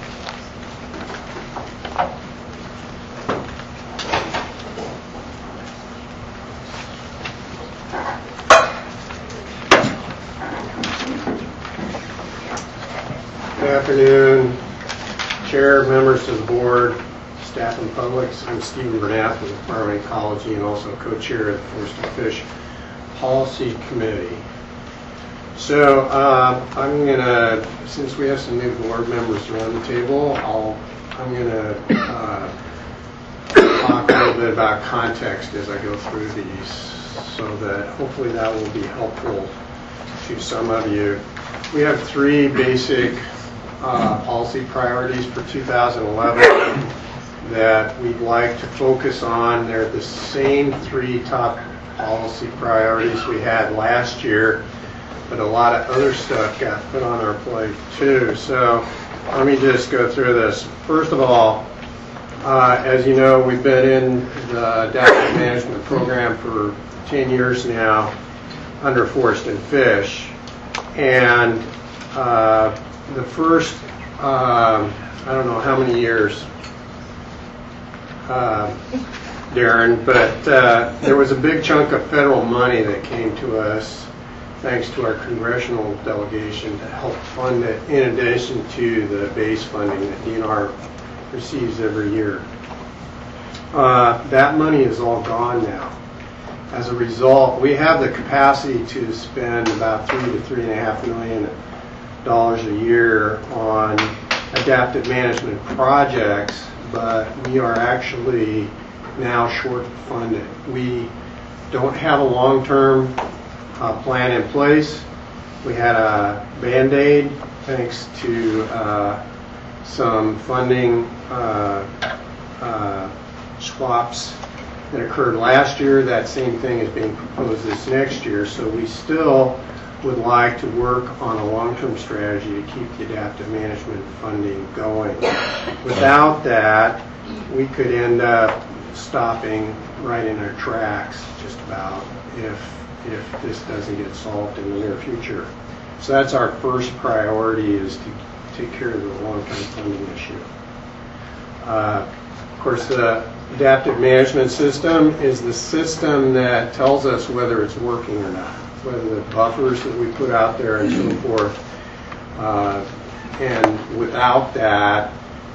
Good afternoon, Chair, members of the board, staff and public. I'm Stephen Bernath with Environmental Ecology and also co-chair of the Forest and Fish Policy Committee. So I'm going to, since we have some new board members around the table, I'm going to talk a little bit about context as I go through these so that hopefully that will be helpful to some of you. We have three basic policy priorities for 2011 that we'd like to focus on. They're the same three top policy priorities we had last year, but a lot of other stuff got put on our plate too. So let me just go through this. First of all, as you know, we've been in the adaptive management program for 10 years now under Forest and Fish. And the first, I don't know how many years, Darren, but there was a big chunk of federal money that came to us thanks to our congressional delegation to help fund it in addition to the base funding that DNR receives every year. That money is all gone now. As a result, we have the capacity to spend about $3 to $3.5 million a year on adaptive management projects, but we are actually now short funded. We don't have a long-term plan in place. We had a Band-Aid thanks to some funding swaps that occurred last year. That same thing is being proposed this next year. So we still would like to work on a long-term strategy to keep the adaptive management funding going. Without that, we could end up stopping right in our tracks just about if this doesn't get solved in the near future. So that's our first priority, is to take care of the long-term funding issue. Of course, the adaptive management system is the system that tells us whether it's working or not, whether the buffers that we put out there and so forth. And without that,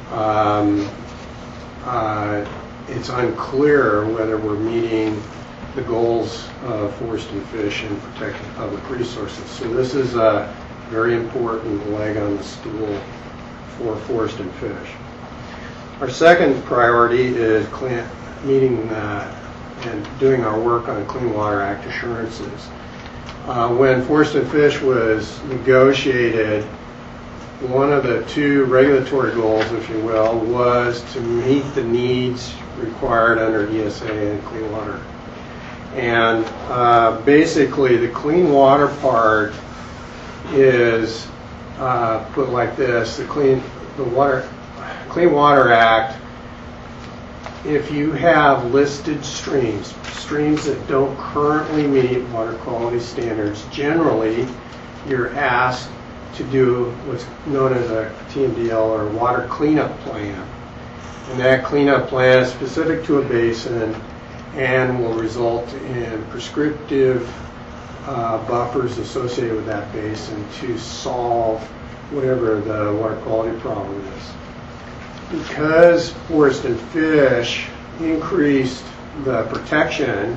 it's unclear whether we're meeting the goals of Forest and Fish and protecting public resources. So this is a very important leg on the stool for Forest and Fish. Our second priority is meeting and doing our work on Clean Water Act assurances. When Forest and Fish was negotiated, one of the two regulatory goals, if you will, was to meet the needs required under ESA and Clean Water. And basically, the clean water part is put like this: the Clean Water Act if you have listed streams that don't currently meet water quality standards, generally you're asked to do what's known as a TMDL or water cleanup plan. And that cleanup plan is specific to a basin and will result in prescriptive buffers associated with that basin to solve whatever the water quality problem is. Because Forest and Fish increased the protection,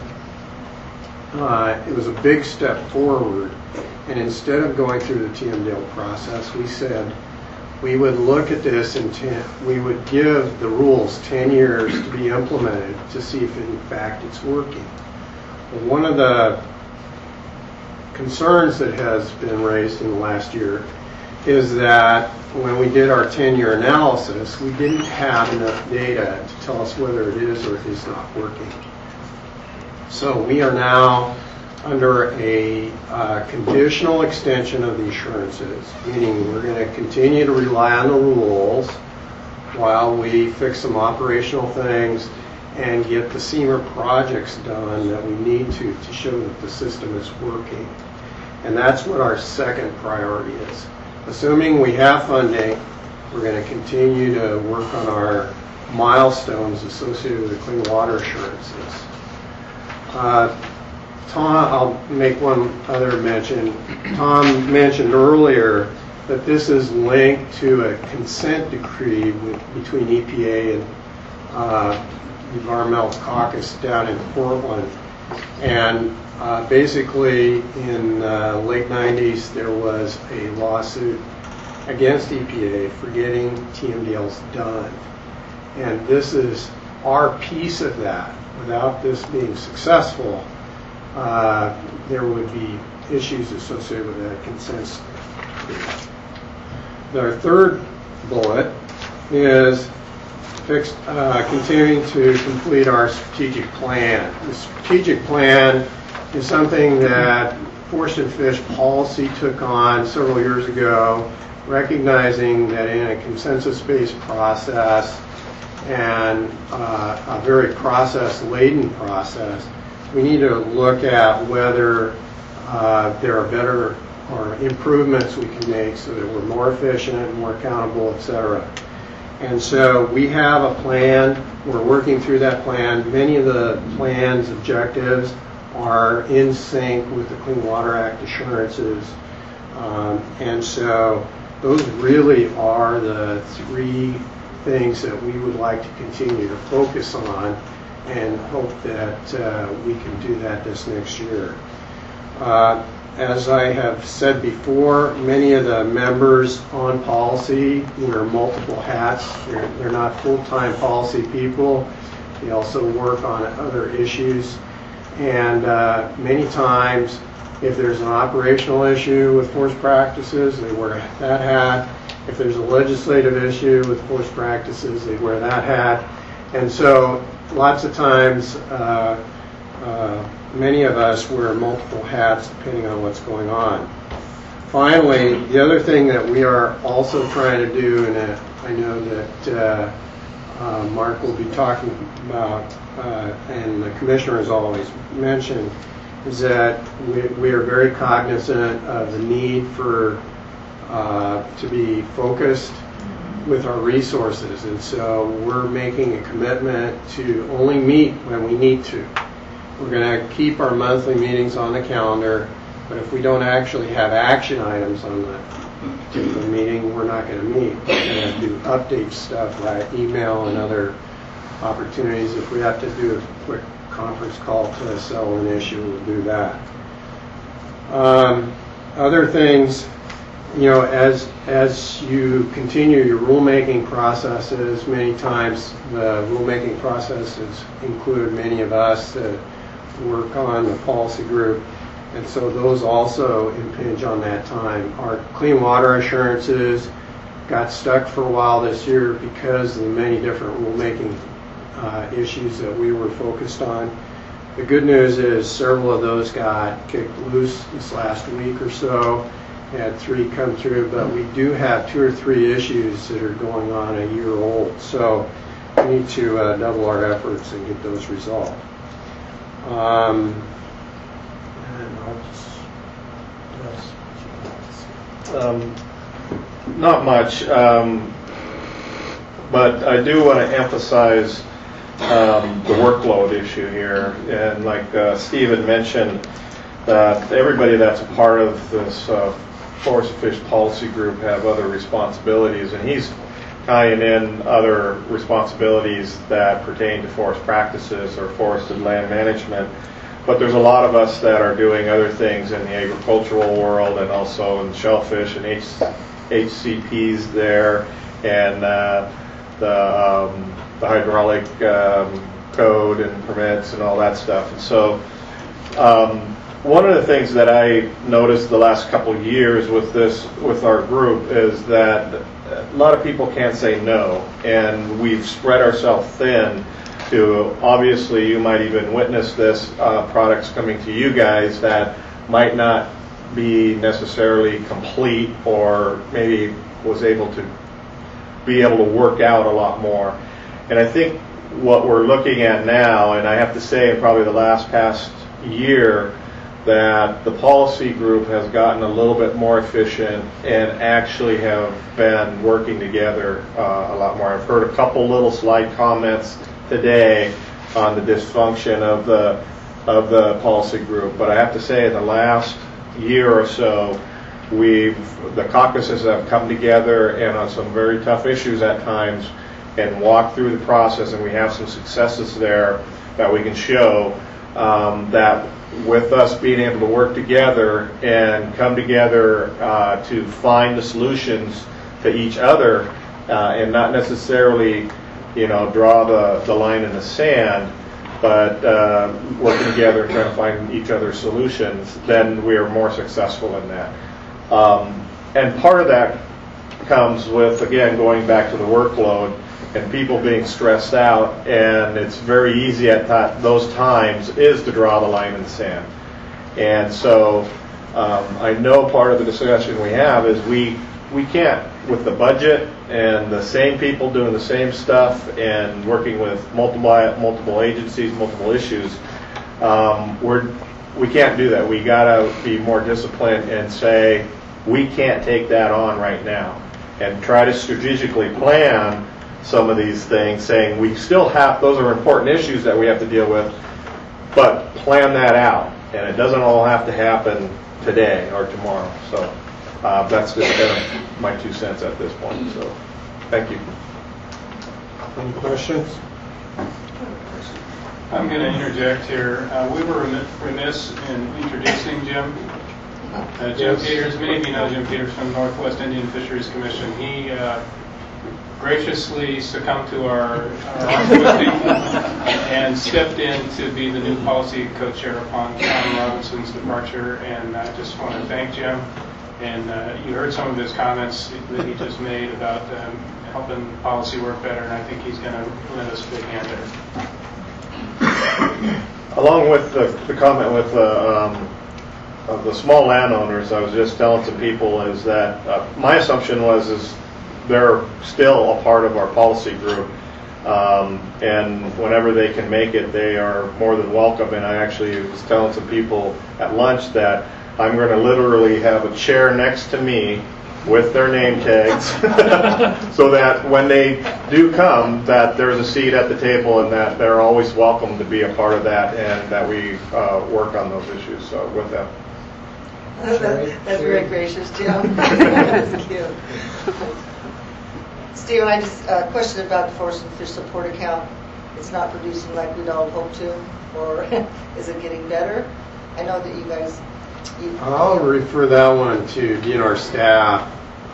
it was a big step forward. And instead of going through the TMDL process, we said we would look at this and we would give the rules 10 years to be implemented to see if in fact it's working. Well, one of the concerns that has been raised in the last year is that when we did our 10-year analysis, we didn't have enough data to tell us whether it is or is not working. So we are now under a conditional extension of the assurances, meaning we're going to continue to rely on the rules while we fix some operational things and get the CEMR projects done that we need to show that the system is working. And that's what our second priority is. Assuming we have funding, we're going to continue to work on our milestones associated with the clean water assurances. Tom, I'll make one other mention. Tom mentioned earlier that this is linked to a consent decree between EPA and the Environmental Caucus down in Portland. And basically in the late 90s there was a lawsuit against EPA for getting TMDLs done. And this is our piece of that. Without this being successful, there would be issues associated with that consent decree. The third bullet is continuing to complete our strategic plan. The strategic plan is something that Forest and Fish Policy took on several years ago, recognizing that in a consensus-based process and a very process-laden process, we need to look at whether there are better or improvements we can make so that we're more efficient, more accountable, etc. And so we have a plan. We're working through that plan. Many of the plan's objectives are in sync with the Clean Water Act assurances. And so those really are the three things that we would like to continue to focus on and hope that we can do that this next year. As I have said before, many of the members on policy wear multiple hats. They're not full-time policy people. They also work on other issues. And many times, if there's an operational issue with forest practices, they wear that hat. If there's a legislative issue with forest practices, they wear that hat. And so lots of times, many of us wear multiple hats depending on what's going on. Finally, the other thing that we are also trying to do, and I know that Mark will be talking about, and the commissioner has always mentioned, is that we are very cognizant of the need for to be focused with our resources, and so we're making a commitment to only meet when we need to. We're going to keep our monthly meetings on the calendar, but if we don't actually have action items on the particular meeting, we're not going to meet. We're going to do update stuff via email and other opportunities. If we have to do a quick conference call to settle an issue, we'll do that. Other things, you know, as you continue your rulemaking processes, many times the rulemaking processes include many of us that work on the policy group, and so those also impinge on that time. Our clean water assurances got stuck for a while this year because of the many different rulemaking issues that we were focused on. The good news is several of those got kicked loose this last week or so. We had 3 come through, but we do have 2 or 3 issues that are going on a year old. So we need to double our efforts and get those resolved. Not much, but I do want to emphasize the workload issue here. And like Stephen mentioned, that everybody that's a part of this Forest and Fish Policy Group have other responsibilities, and he's tying in other responsibilities that pertain to forest practices or forested land management. But there's a lot of us that are doing other things in the agricultural world and also in shellfish and HCPs there, and the hydraulic code and permits and all that stuff. And so one of the things that I noticed the last couple of years with our group is that a lot of people can't say no, and we've spread ourselves thin to, obviously you might even witness this, products coming to you guys that might not be necessarily complete or maybe was able to work out a lot more. And I think what we're looking at now, and I have to say in probably the past year, that the policy group has gotten a little bit more efficient and actually have been working together a lot more. I've heard a couple little slight comments today on the dysfunction of the policy group, but I have to say in the last year or so, the caucuses have come together and on some very tough issues at times and walked through the process, and we have some successes there that we can show that with us being able to work together and come together to find the solutions to each other and not necessarily, draw the line in the sand, but working together and trying to find each other's solutions, then we are more successful in that. And part of that comes with, again, going back to the workload and people being stressed out, and it's very easy at those times is to draw the line in the sand. And so I know part of the discussion we have is we can't, with the budget and the same people doing the same stuff and working with multiple agencies, multiple issues, we can't do that. We gotta be more disciplined and say we can't take that on right now, and try to strategically plan some of these things, saying we still have, those are important issues that we have to deal with, but plan that out, and it doesn't all have to happen today or tomorrow. So that's just kind of my 2 cents at this point. So thank you. Any questions? I'm going to interject here. We were remiss in introducing Jim. Jim Peters, many of you know Jim Peters from Northwest Indian Fisheries Commission. He graciously succumbed to our twisting and stepped in to be the new policy co-chair upon Tom Robinson's departure. And I just want to thank Jim. And you heard some of his comments that he just made about helping policy work better, and I think he's going to lend us a big hand there. Along with the comment with of the small landowners, I was just telling some people is that my assumption is they're still a part of our policy group, and whenever they can make it, they are more than welcome. And I actually was telling some people at lunch that I'm going to literally have a chair next to me with their name tags so that when they do come, that there's a seat at the table and that they're always welcome to be a part of that, and that we work on those issues. So with that. That's very gracious, Jim. That's cute. Steve, I just question about the Forest and Fish Support Account. It's not producing like we'd all hope to, or is it getting better? I know that you guys... I'll refer that one to DNR staff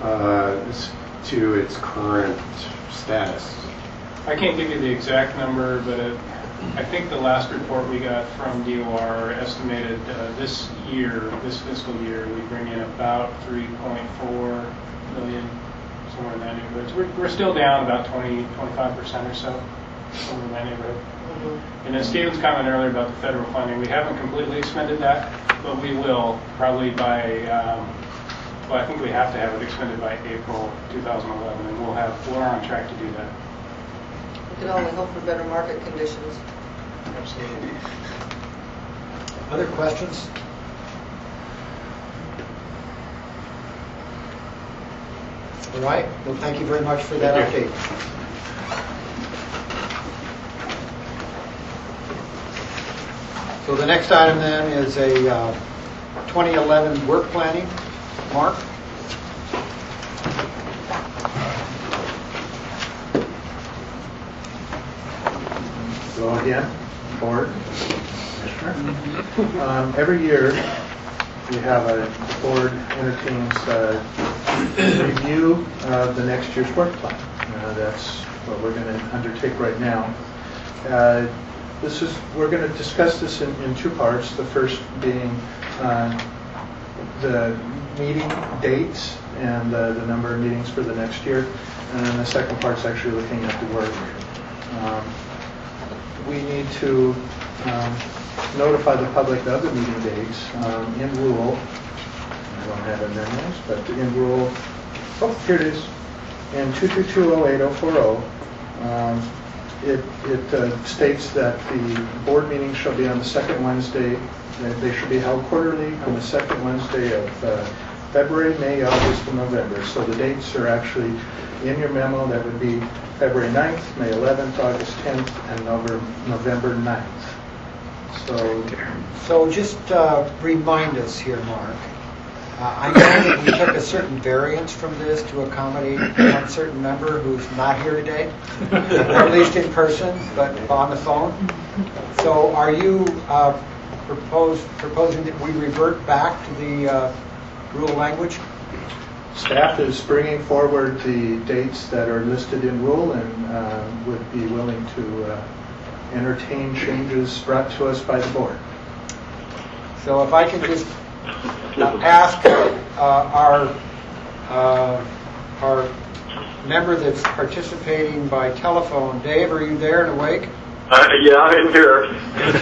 to its current status. I can't give you the exact number, but I think the last report we got from DOR estimated this fiscal year, we bring in about 3.4 million, somewhere in that neighborhood. We're still down about 25% or so, somewhere in that neighborhood. Mm-hmm. And then Stephen's comment earlier about the federal funding, we haven't completely expended that, but we will probably by, I think we have to have it expended by April 2011, and we're on track to do that. can only hope for better market conditions. Absolutely. Other questions? All right, well, thank you very much for that update. So the next item then is a 2011 work planning. Mark? Hello again, board, commissioner. Every year, we have a board entertains a review of the next year's work plan. That's what we're going to undertake right now. We're going to discuss this in two parts. The first being the meeting dates and the number of meetings for the next year, and then the second part is actually looking at the work. We need to notify the public of the meeting dates in rule. I don't have it memorized, but in rule, oh, here it is, in 22208-040. It states that the board meetings shall be on the second Wednesday. They should be held quarterly on the second Wednesday of February, May, August, and November. So the dates are actually in your memo. That would be February 9th, May 11th, August 10th, and November 9th. So just remind us here, Mark. I know that we took a certain variance from this to accommodate one certain member who's not here today, or at least in person, but on the phone. So are you proposing that we revert back to the rule language? Staff is bringing forward the dates that are listed in rule and would be willing to entertain changes brought to us by the board. So if I can just ask our member that's participating by telephone, Dave, are you there and awake? Yeah, I'm here.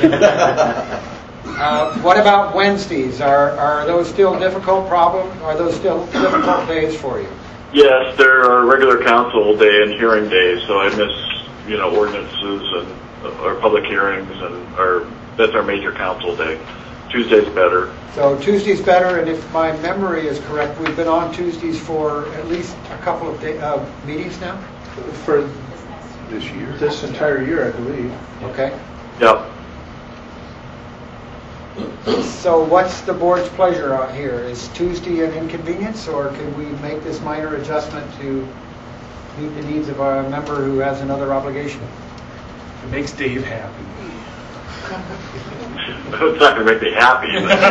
What about Wednesdays? Are those still difficult Are those still difficult days for you? Yes, there are regular council day and hearing days, so I miss, ordinances and or public hearings, and that's our major council day. Tuesday's better. So Tuesday's better, and if my memory is correct, we've been on Tuesdays for at least a couple of meetings now? For this entire year, I believe. Okay. Yep. So what's the board's pleasure out here? Is Tuesday an inconvenience, or can we make this minor adjustment to meet the needs of our member who has another obligation? It makes Dave happy. It's not going to make me happy.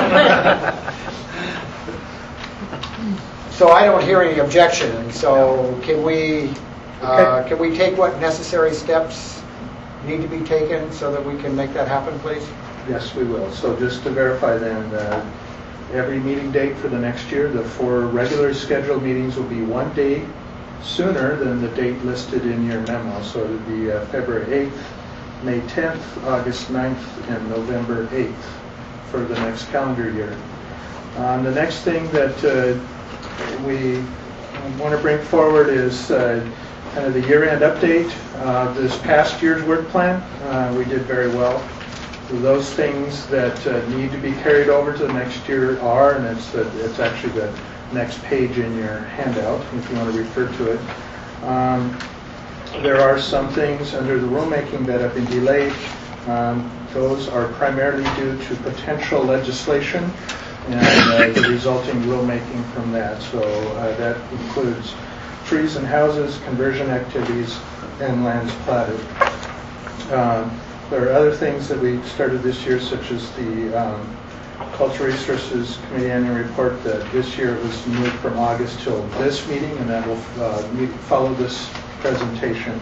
So I don't hear any objection. So can we take what necessary steps need to be taken so that we can make that happen, please? Yes, we will. So just to verify then, every meeting date for the next year, the 4 regularly scheduled meetings will be one day sooner than the date listed in your memo. So it would be February 8th, May 10th, August 9th, and November 8th for the next calendar year. The next thing that we want to bring forward is kind of the year-end update. This past year's work plan, we did very well. Those things that need to be carried over to the next year are, and it's actually the next page in your handout if you want to refer to it. There are some things under the rulemaking that have been delayed. Those are primarily due to potential legislation and the resulting rulemaking from that. So that includes trees and houses, conversion activities, and lands platted. There are other things that we started this year, such as the Cultural Resources Committee annual report. That this year it was moved from August till this meeting, and that will follow this presentation.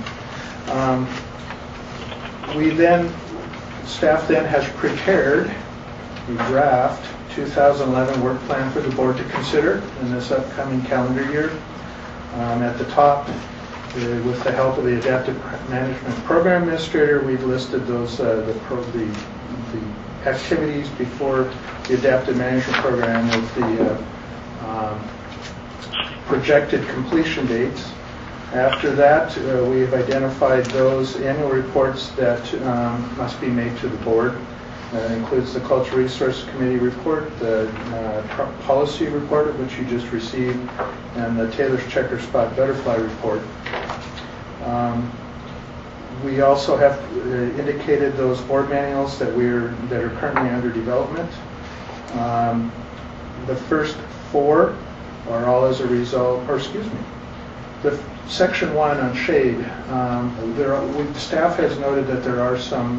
Staff then has prepared a draft 2011 work plan for the board to consider in this upcoming calendar year. At the top, with the help of the Adaptive Management Program Administrator, we've listed those the activities before the Adaptive Management Program with the projected completion dates. After that, we've identified those annual reports that must be made to the board. That includes the Cultural Resource Committee report, the policy report, which you just received, and the Taylor's Checker Spot Butterfly report. We also have indicated those board manuals that are currently under development. The first 4 are all as a result, or excuse me, the section 1 on shade. Staff has noted that there are some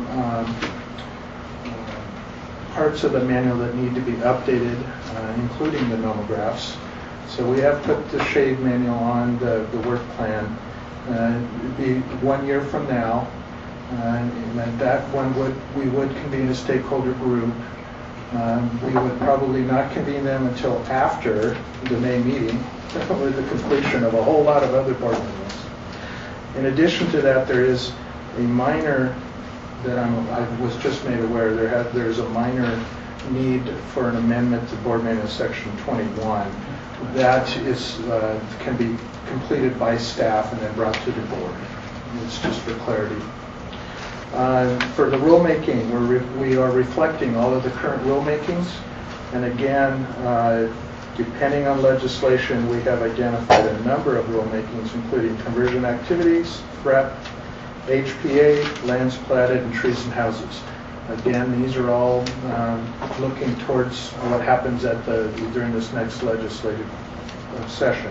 parts of the manual that need to be updated, including the nomographs. So we have put the shade manual on the work plan. It'd be 1 year from now, and that one we would convene a stakeholder group. We would probably not convene them until after the May meeting with the completion of a whole lot of other board meetings. In addition to that, there is a minor that I was just made aware there's a minor need for an amendment to Board Manual Section 21. That is can be completed by staff and then brought to the board. It's just for clarity. For the rulemaking, we are reflecting all of the current rulemakings, and again, depending on legislation, we have identified a number of rulemakings, including conversion activities, FREP, HPA, lands platted, and trees and houses. Again, these are all looking towards what happens during this next legislative session.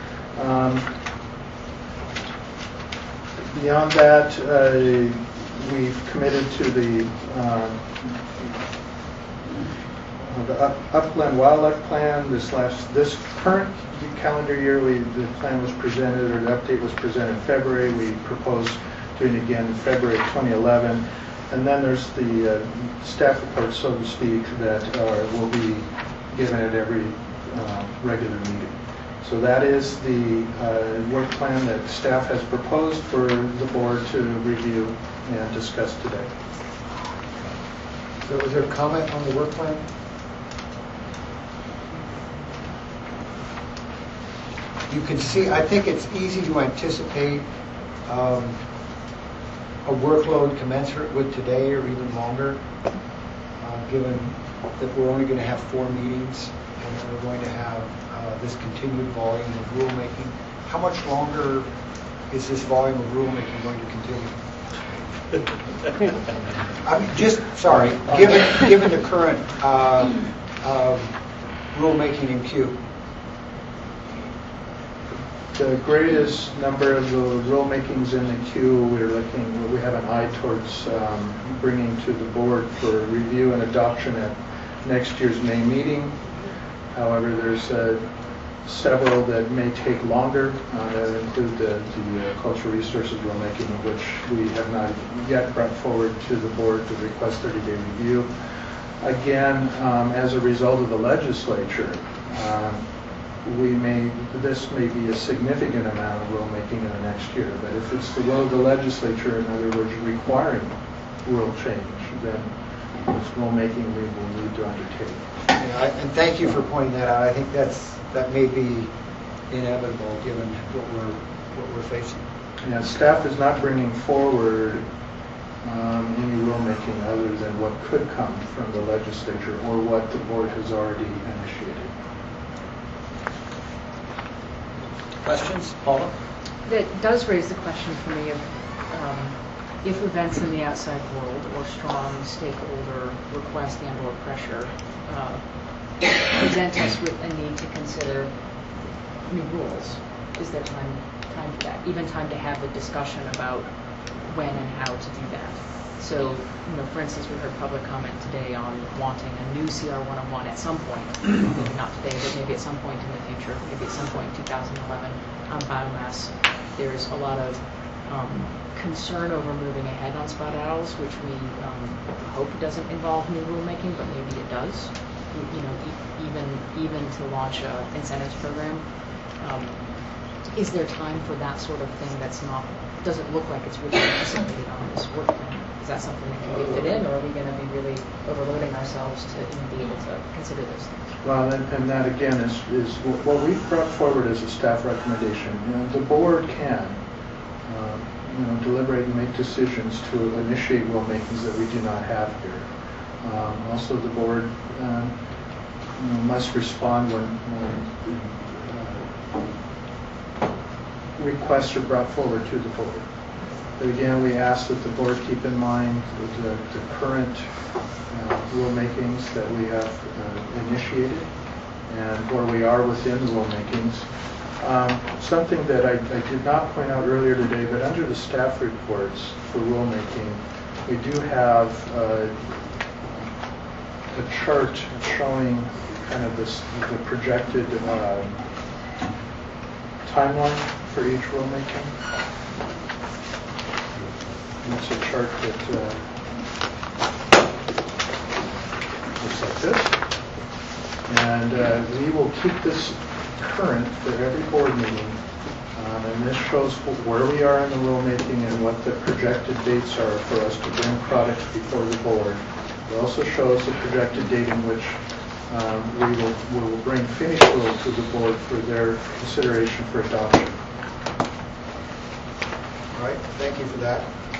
Beyond that, we've committed to the Upland Wildlife Plan. This current calendar year, the plan was presented, or the update was presented in February. We proposed doing it again in February of 2011. And then there's the staff report, so to speak, that will be given at every regular meeting. So that is the work plan that staff has proposed for the board to review and discuss today. So is there a comment on the work plan? You can see, I think it's easy to anticipate a workload commensurate with today or even longer, given that we're only going to have 4 meetings and that we're going to have this continued volume of rulemaking. How much longer is this volume of rulemaking going to continue? I mean, given the current rulemaking in queue. The greatest number of the rulemakings in the queue, we have an eye towards bringing to the board for review and adoption at next year's May meeting. However, there's several that may take longer. That include the cultural resources rulemaking, which we have not yet brought forward to the board to request 30-day review. Again, as a result of the legislature, this may be a significant amount of rulemaking in the next year, but if it's the will of the legislature, in other words, requiring rule change, then this rulemaking we will need to undertake. And thank you for pointing that out. I think that may be inevitable given what we're facing. Yeah, staff is not bringing forward any rulemaking other than what could come from the legislature or what the board has already initiated. Questions, Paula? That does raise the question for me of if events in the outside world or strong stakeholder request and or pressure present us with a need to consider new rules. Is there time for that? Even time to have the discussion about when and how to do that. So, for instance, we heard public comment today on wanting a new CR 101 at some point, maybe not today, but maybe at some point in the future, maybe at some point in 2011 on biomass. There's a lot of concern over moving ahead on spotted owls, which we hope doesn't involve new rulemaking, but maybe it does. Even to launch an incentives program. Is there time for that sort of thing that's doesn't look like it's really anticipated on this work plan? Is that something that can be fit in, or are we going to be really overloading ourselves to even be able to consider those things? Well, and that again is what we've brought forward as a staff recommendation. The board can, deliberate and make decisions to initiate rulemakings that we do not have here. Also, the board must respond when requests are brought forward to the board. But again, we ask that the board keep in mind the current rulemakings that we have initiated and where we are within the rulemakings. Something that I did not point out earlier today, but under the staff reports for rulemaking, we do have a chart showing kind of the projected timeline for each rulemaking. And it's a chart that looks like this. And we will keep this current for every board meeting. And this shows where we are in the rulemaking and what the projected dates are for us to bring products before the board. It also shows the projected date in which we will bring finished rules to the board for their consideration for adoption. All right, thank you for that.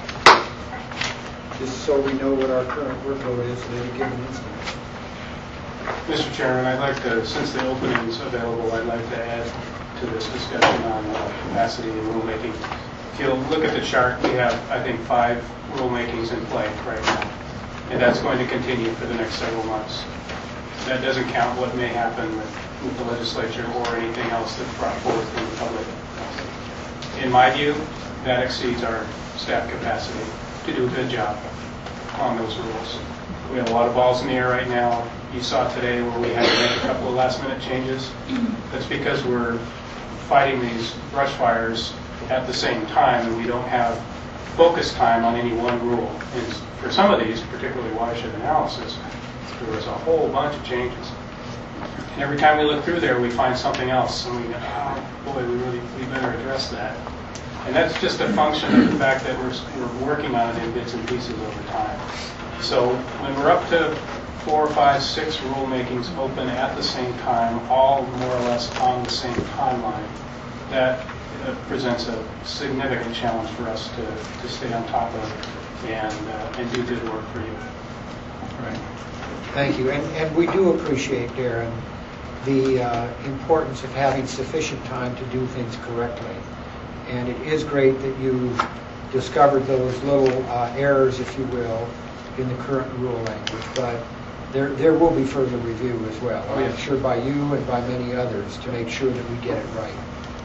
Just so we know what our current workload is at any given instance. Mr. Chairman, I'd like to, since the opening is available, I'd like to add to this discussion on capacity and rulemaking. If you'll look at the chart, we have, I think, 5 rulemakings in play right now, and that's going to continue for the next several months. That doesn't count what may happen with the legislature or anything else that's brought forward from the public. In my view, that exceeds our staff capacity to do a good job on those rules. We have a lot of balls in the air right now. You saw today where we had to make a couple of last-minute changes. That's because we're fighting these brush fires at the same time, and we don't have focus time on any one rule. And for some of these, particularly watershed analysis, there was a whole bunch of changes. And every time we look through there, we find something else, and we go, oh, boy, we better address that. And that's just a function of the fact that we're working on it in bits and pieces over time. So when we're up to 4, 5, 6 rulemakings open at the same time, all more or less on the same timeline, that presents a significant challenge for us to stay on top of and do good work for you. Right. Thank you. And we do appreciate, Darren, the importance of having sufficient time to do things correctly. And it is great that you discovered those little errors, if you will, in the current rule language. But there will be further review as well, I'm sure by you and by many others, to make sure that we get it right.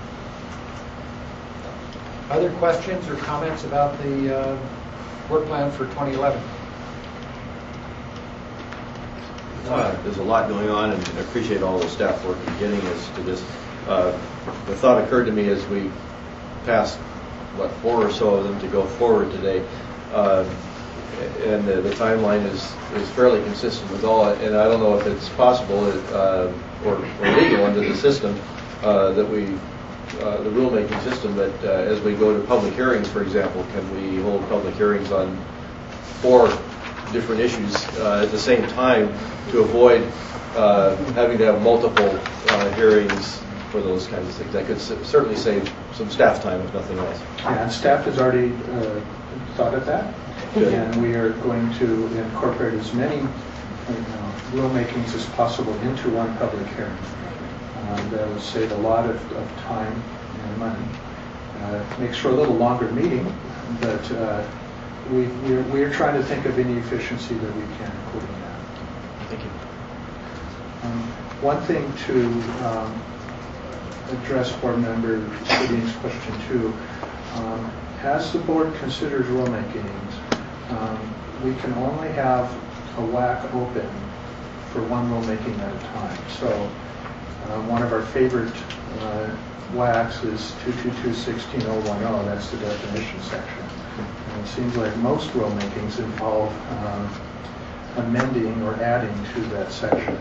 Other questions or comments about the work plan for 2011? There's a lot going on, and I appreciate all the staff work in getting us to this. The thought occurred to me as we passed, 4 or so of them to go forward today, and the timeline is fairly consistent with all, and I don't know if it's possible or legal under the system that the rulemaking system, that as we go to public hearings, for example, can we hold public hearings on 4 different issues at the same time to avoid having to have multiple hearings for those kinds of things? That could certainly save some staff time, if nothing else. Yeah, and staff has already thought of that. Good. And we are going to incorporate as many rulemakings as possible into one public hearing. That will save a lot of time and money. Makes for a little longer meeting, but we are trying to think of any efficiency that we can, including that. Thank you. One thing to address Board Member Siding's question too, as the board considers rulemakings, we can only have a WAC open for one rulemaking at a time. So one of our favorite WACs is 222-16010. That's the definition section. And it seems like most rulemakings involve amending or adding to that section.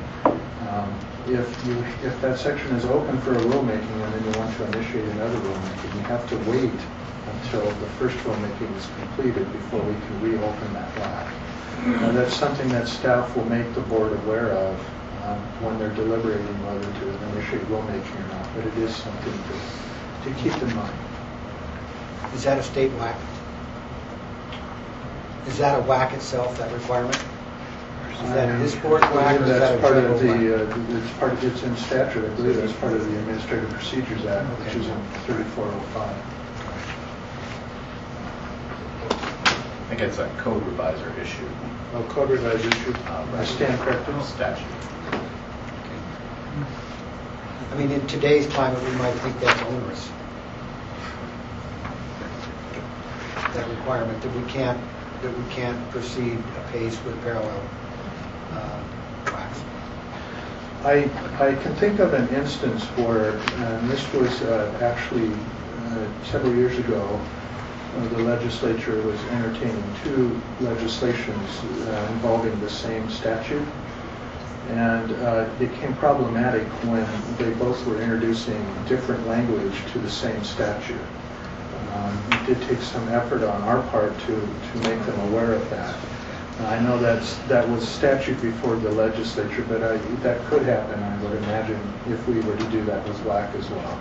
If that section is open for a rulemaking and then you want to initiate another rulemaking, you have to wait until the first rulemaking is completed before we can reopen that WAC. That's something that staff will make the board aware of when they're deliberating whether to initiate rulemaking or not, but it is something to keep in mind. Is that a state WAC? Is that a WAC itself, that requirement? Is that this board WAC, or is that a part federal of the, WAC? it's in statute, I believe that's part of the Administrative Procedures Act, which is in 3405. I think it's a code reviser issue. Oh, code reviser issue. I stand corrected. Statute. I mean, in today's climate, we might think that's onerous. That requirement that we can't proceed apace with parallel WACs. I can think of an instance where, and this was actually several years ago, the legislature was entertaining two legislations involving the same statute, and it became problematic when they both were introducing different language to the same statute. It did take some effort on our part to make them aware of that. I know that was statute before the legislature, but that could happen, I would imagine, if we were to do that with WAC as well.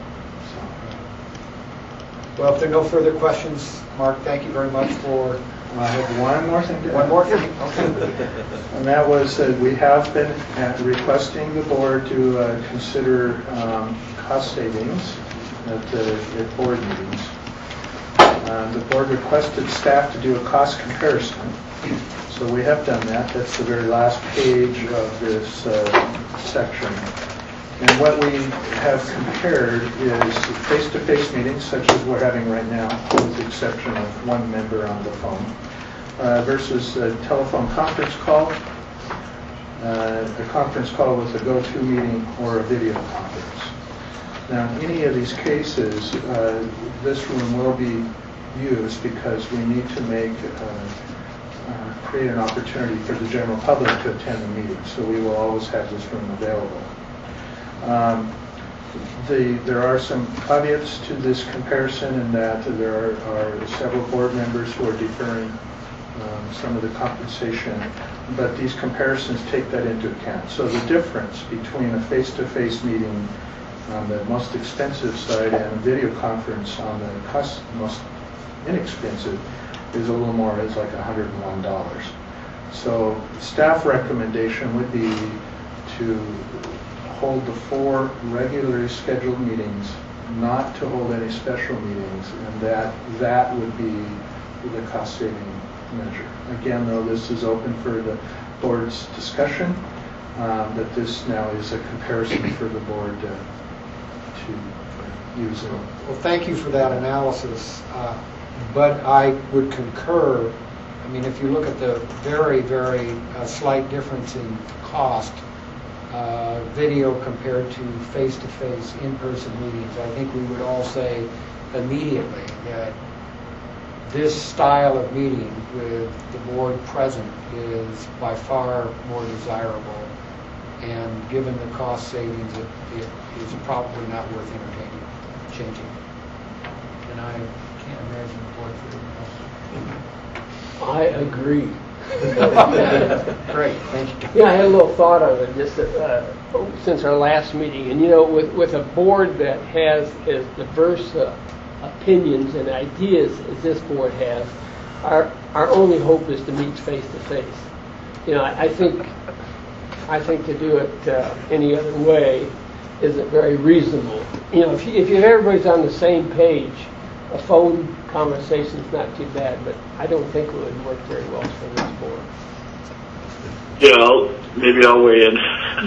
Well, if there are no further questions, Mark, thank you very much for... I have one more thing to add. One more thing? Okay. And that was that we have been requesting the board to consider cost savings at board meetings. The board requested staff to do a cost comparison. So we have done that. That's the very last page of this section. And what we have compared is face-to-face meetings, such as we're having right now, with the exception of one member on the phone, versus a telephone conference call, a conference call with a go-to meeting, or a video conference. Now, in any of these cases, this room will be used because we need to create an opportunity for the general public to attend the meeting. So we will always have this room available. There are some caveats to this comparison in that there are several board members who are deferring some of the compensation, but these comparisons take that into account. So the difference between a face-to-face meeting on the most expensive side and a video conference on the most inexpensive is a little more, is like $101. So staff recommendation would be to hold the 4 regularly scheduled meetings, not to hold any special meetings, and that would be the cost-saving measure. Again, though, this is open for the board's discussion, that this now is a comparison for the board to use it. Well, thank you for that analysis, but I would concur. I mean, if you look at the very, very slight difference in cost, video compared to face-to-face in-person meetings, I think we would all say immediately that this style of meeting with the board present is by far more desirable, and given the cost savings, it is probably not worth entertaining changing. And I can't imagine the board for I agree. Great, thank you. Yeah, I had a little thought on it just since our last meeting, and with a board that has as diverse opinions and ideas as this board has, our only hope is to meet face to face. I think to do it any other way isn't very reasonable. If everybody's on the same page, a phone conversation is not too bad, but I don't think it would work very well for this board. Yeah, maybe I'll weigh in.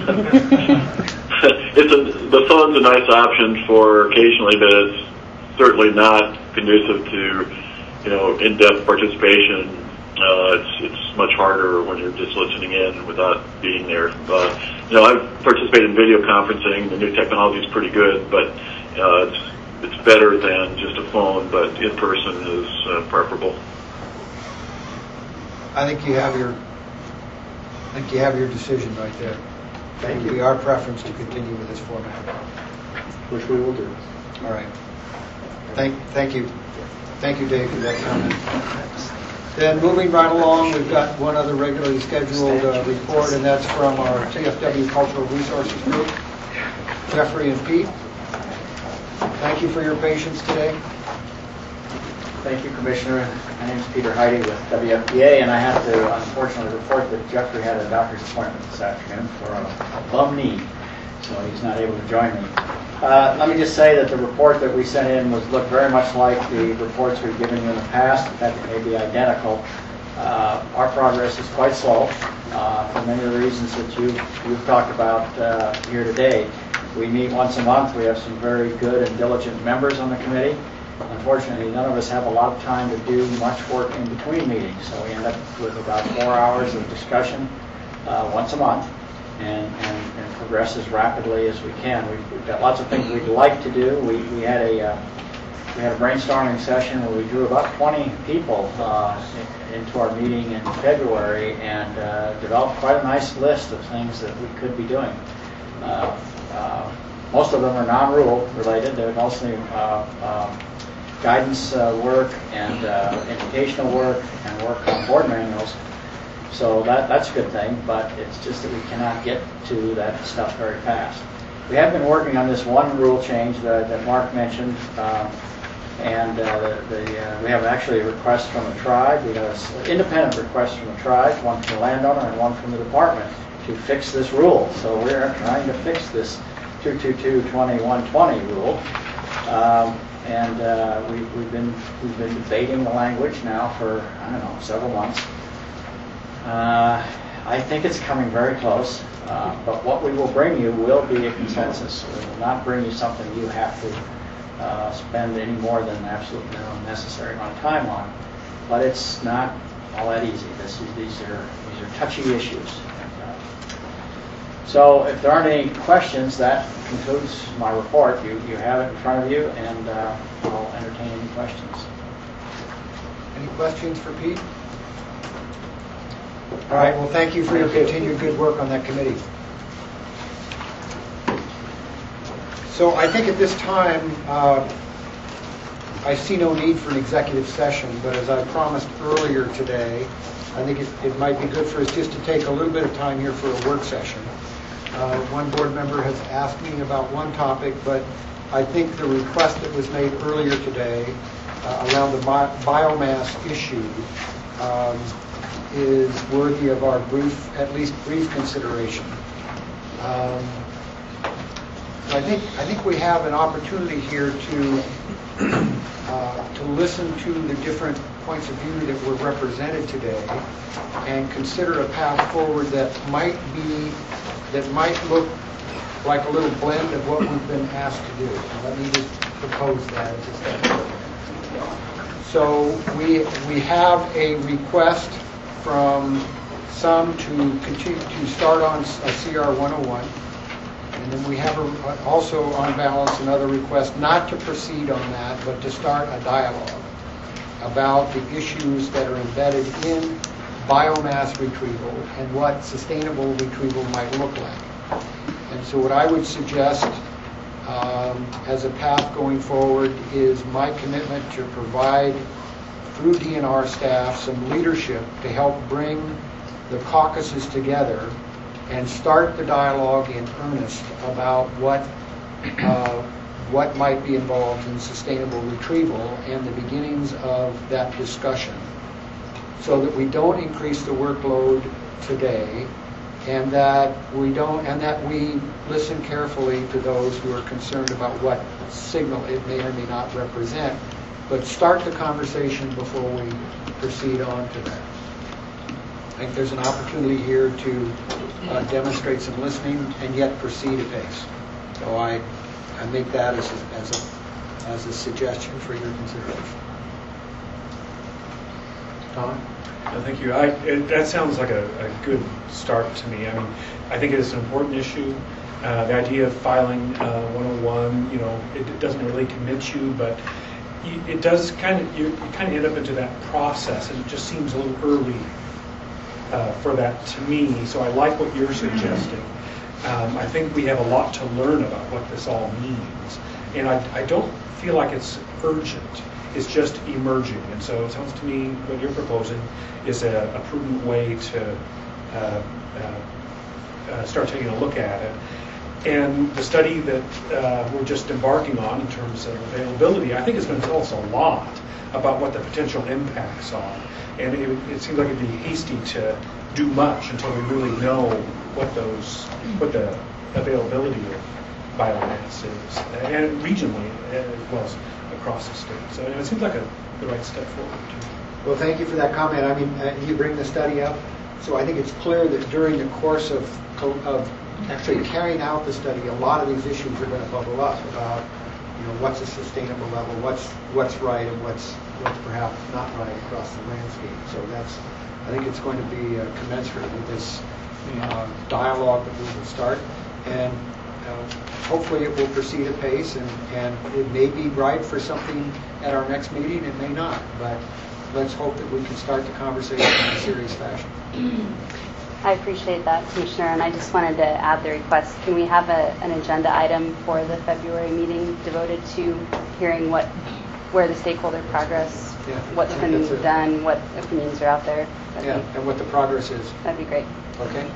The phone's a nice option for occasionally, but it's certainly not conducive to, in-depth participation. It's much harder when you're just listening in without being there. I've participated in video conferencing. The new technology is pretty good, but it's better than just a phone, but in person is preferable. I think you have your I think you have your decision right there. Thank It would be our preference to continue with this format. Which we will do. All right. Thank you. Thank you, Dave, for that comment. Then moving right along, we've got one other regularly scheduled report, and that's from our TFW Cultural Resources Group, Jeffrey and Pete. Thank you for your patience today. Thank you, Commissioner. My name is Peter Heide with WFPA, and I have to unfortunately report that Jeffrey had a doctor's appointment this afternoon for a bum knee, so he's not able to join me. Let me just say that the report that we sent in looked very much like the reports we've given you in the past. In fact, it may be identical. Our progress is quite slow for many of the reasons that you've talked about here today. We meet once a month. We have some very good and diligent members on the committee. Unfortunately, none of us have a lot of time to do much work in between meetings, so we end up with about 4 hours of discussion once a month and progress as rapidly as we can. We've got lots of things we'd like to do. We had a brainstorming session where we drew about 20 people into our meeting in February and developed quite a nice list of things that we could be doing. Most of them are non-rule related. They're mostly guidance work and educational work and work on board manuals. So that's a good thing, but it's just that we cannot get to that stuff very fast. We have been working on this one rule change that Mark mentioned, and we have actually a request from a tribe. We have an independent request from a tribe, one from the landowner and one from the department, to fix this rule. So we're trying to fix this 222-2120 rule. We've been debating the language now for, I don't know, several months. I think it's coming very close, but what we will bring you will be a consensus. We will not bring you something you have to spend any more than absolute minimum necessary amount of time on. But it's not all that easy. These are touchy issues. So if there aren't any questions, that concludes my report. You have it in front of you, and I'll entertain any questions. Any questions for Pete? All right, well, thank you for your continued good work on that committee. So I think at this time, I see no need for an executive session, but as I promised earlier today, I think it might be good for us just to take a little bit of time here for a work session. One board member has asked me about one topic, but I think the request that was made earlier today around the biomass issue is worthy of our at least brief consideration. I think we have an opportunity here to listen to the different points of view that were represented today and consider a path forward that might look like a little blend of what we've been asked to do. And let me just propose that as a step forward. So we have a request from some to continue to start on a CR 101, and then we have also on balance another request not to proceed on that, but to start a dialogue about the issues that are embedded in biomass retrieval and what sustainable retrieval might look like. And so what I would suggest as a path going forward is my commitment to provide through DNR staff some leadership to help bring the caucuses together and start the dialogue in earnest about what might be involved in sustainable retrieval and the beginnings of that discussion, so that we don't increase the workload today, and that we listen carefully to those who are concerned about what signal it may or may not represent, but start the conversation before we proceed on to that. I think there's an opportunity here to demonstrate some listening and yet proceed apace. So I make that as a suggestion for your consideration. Tom? No, thank you. That sounds like a good start to me. I mean, I think it is an important issue. The idea of filing 101, it doesn't really commit you, but it does you kind of end up into that process, and it just seems a little early for that to me. So I like what you're suggesting. I think we have a lot to learn about what this all means. And I don't feel like it's urgent. It's just emerging. And so it sounds to me what you're proposing is a prudent way to start taking a look at it. And the study that we're just embarking on in terms of availability, I think is going to tell us a lot about what the potential impacts are. And it seems like it'd be hasty to do much until we really know what the availability of biomass is, and regionally as well as across the state. So it seems like the right step forward too. Well, thank you for that comment. I mean, you bring the study up, so I think it's clear that during the course of actually carrying out the study, a lot of these issues are going to bubble up about, what's a sustainable level, what's right, and what's perhaps not right across the landscape. So I think it's going to be commensurate with this dialogue that we will start, and hopefully it will proceed at pace, and it may be right for something at our next meeting, it may not, but let's hope that we can start the conversation in a serious fashion. I appreciate that, Commissioner, and I just wanted to add the request. Can we have an agenda item for the February meeting devoted to hearing where the stakeholder progress, what's been done, what opinions are out there? And what the progress is. That'd be great. Okay.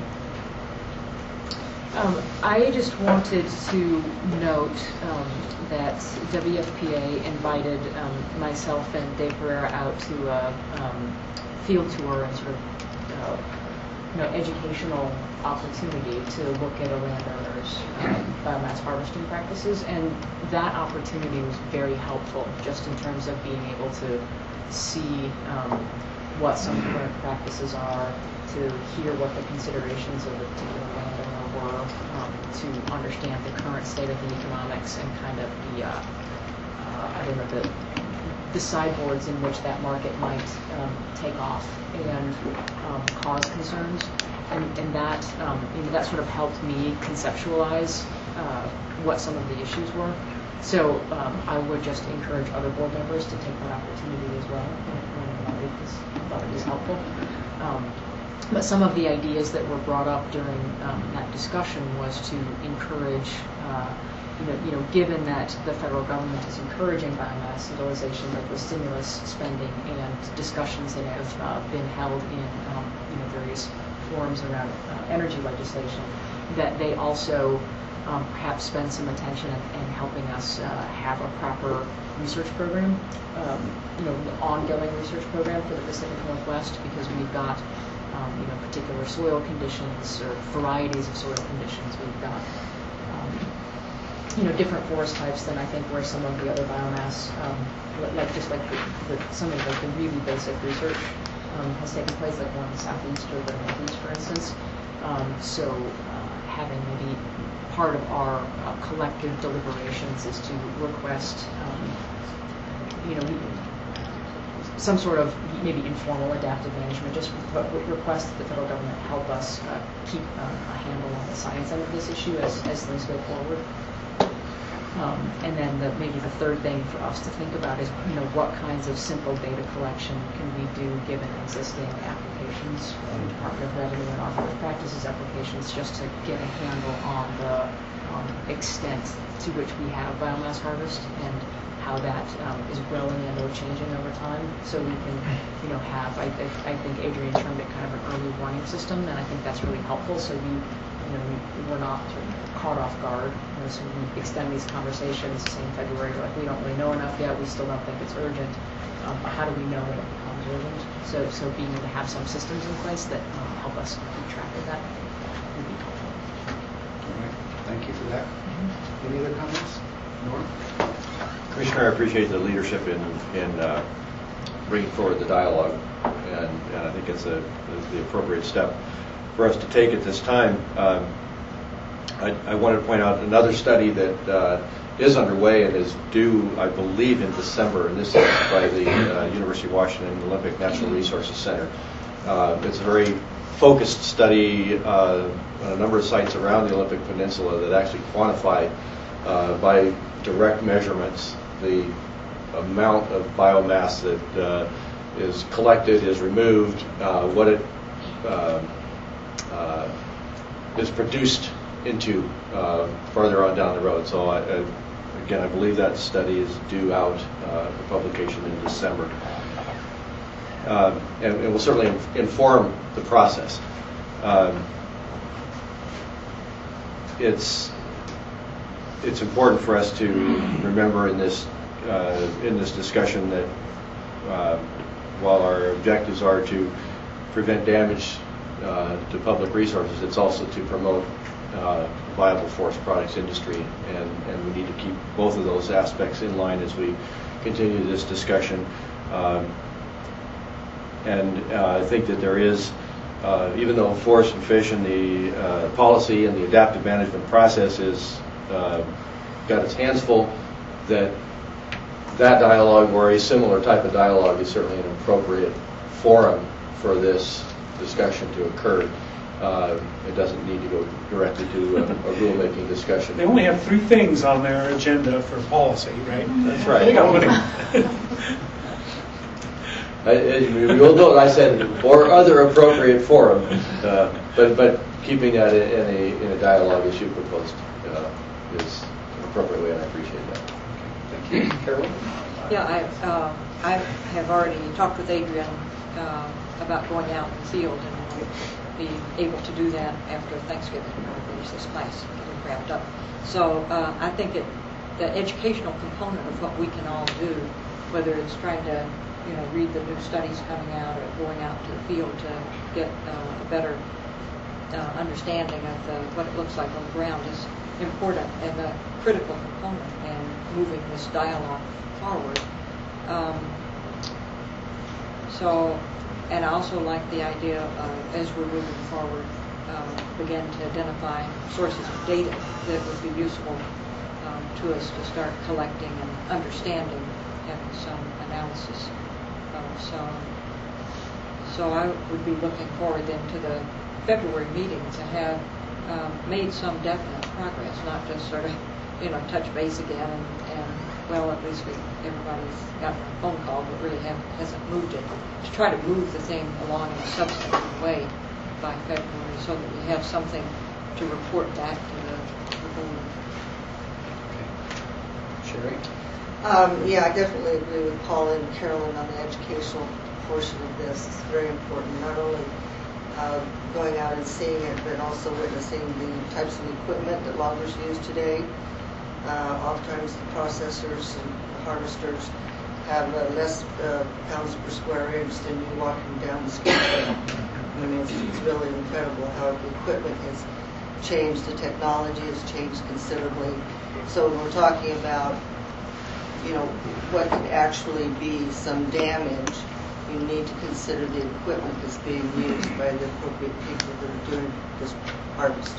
I just wanted to note that WFPA invited myself and Dave Pereira out to a field tour and sort of educational opportunity to look at a landowner's biomass harvesting practices, and that opportunity was very helpful just in terms of being able to see what some current practices are, to hear what the considerations of the particular landowner were, to understand the current state of the economics and kind of the sideboards in which that market might take off and cause concerns, and that that sort of helped me conceptualize what some of the issues were. So I would just encourage other board members to take that opportunity as well when I thought it was helpful. But some of the ideas that were brought up during that discussion was to encourage, given that the federal government is encouraging biomass utilization, that the stimulus spending and discussions that have been held in various forums around energy legislation, that they also perhaps spend some attention in helping us have a proper research program, an ongoing research program for the Pacific Northwest, because we've got particular soil conditions or varieties of soil conditions. We've got different forest types than I think where some of the other biomass, some of the really basic research has taken place, like one in the southeast or the northeast, for instance. So having maybe part of our collective deliberations is to request, some sort of maybe informal adaptive management, just request that the federal government help us keep a handle on the science end of this issue as things go forward. And then maybe the third thing for us to think about is, what kinds of simple data collection can we do given existing applications, Department of Revenue and Authorized Practices applications, just to get a handle on the extent to which we have biomass harvest and how that is growing and or changing over time, so we can, have. I think Adrian termed it kind of an early warning system, and I think that's really helpful. So we're not sort of caught off guard. So we extend these conversations, say in February, like we don't really know enough yet. We still don't think it's urgent. But how do we know when it becomes urgent? So being able to have some systems in place that help us keep track of that would be helpful. All right. Thank you for that. Any other comments? Norm? Commissioner, I appreciate the leadership in bringing forward the dialogue, and I think it's the appropriate step for us to take at this time. I wanted to point out another study that is underway and is due, I believe, in December, and this is by the University of Washington Olympic Natural Resources Center. It's a very focused study on a number of sites around the Olympic Peninsula that actually quantify by direct measurements the amount of biomass that is collected, is removed, what it is produced into further on down the road. So again, I believe that study is due out for publication in December. And it will certainly inform the process. It's important for us to remember in this discussion that while our objectives are to prevent damage to public resources, it's also to promote viable forest products industry, and we need to keep both of those aspects in line as we continue this discussion. And I think that there is, even though Forest and Fish and the policy and the adaptive management process is got its hands full, that dialogue or a similar type of dialogue is certainly an appropriate forum for this discussion to occur. It doesn't need to go directly to a rulemaking discussion. They only have 3 things on their agenda for policy, right? That's right. They got one. You'll note I said or other appropriate forum, but keeping that in a dialogue as you proposed is an appropriate way, and I appreciate that. Thank you. Carol? Yeah, I have already talked with Adrian about going out in the field and be able to do that after Thanksgiving when we finish this class, getting wrapped up. So I think the educational component of what we can all do, whether it's trying to read the new studies coming out or going out to the field to get a better understanding of what it looks like on the ground is important and a critical component in moving this dialogue forward. And I also like the idea of, as we're moving forward, begin to identify sources of data that would be useful to us to start collecting and understanding, having some analysis. So I would be looking forward then to the February meeting to have made some definite progress, not just sort of, touch base again and well, at least everybody's gotten a phone call, but really hasn't moved it. To try to move the thing along in a substantive way by February so that we have something to report back to the board. Sherry? Yeah, I definitely agree with Paul and Carolyn on the educational portion of this. It's very important, not only going out and seeing it, but also witnessing the types of equipment that loggers use today. Oftentimes the processors and harvesters have less pounds per square inch than you walking down the street. I mean, it's really incredible how the equipment has changed, the technology has changed considerably. So when we're talking about, what could actually be some damage, you need to consider the equipment that's being used by the appropriate people that are doing this harvest.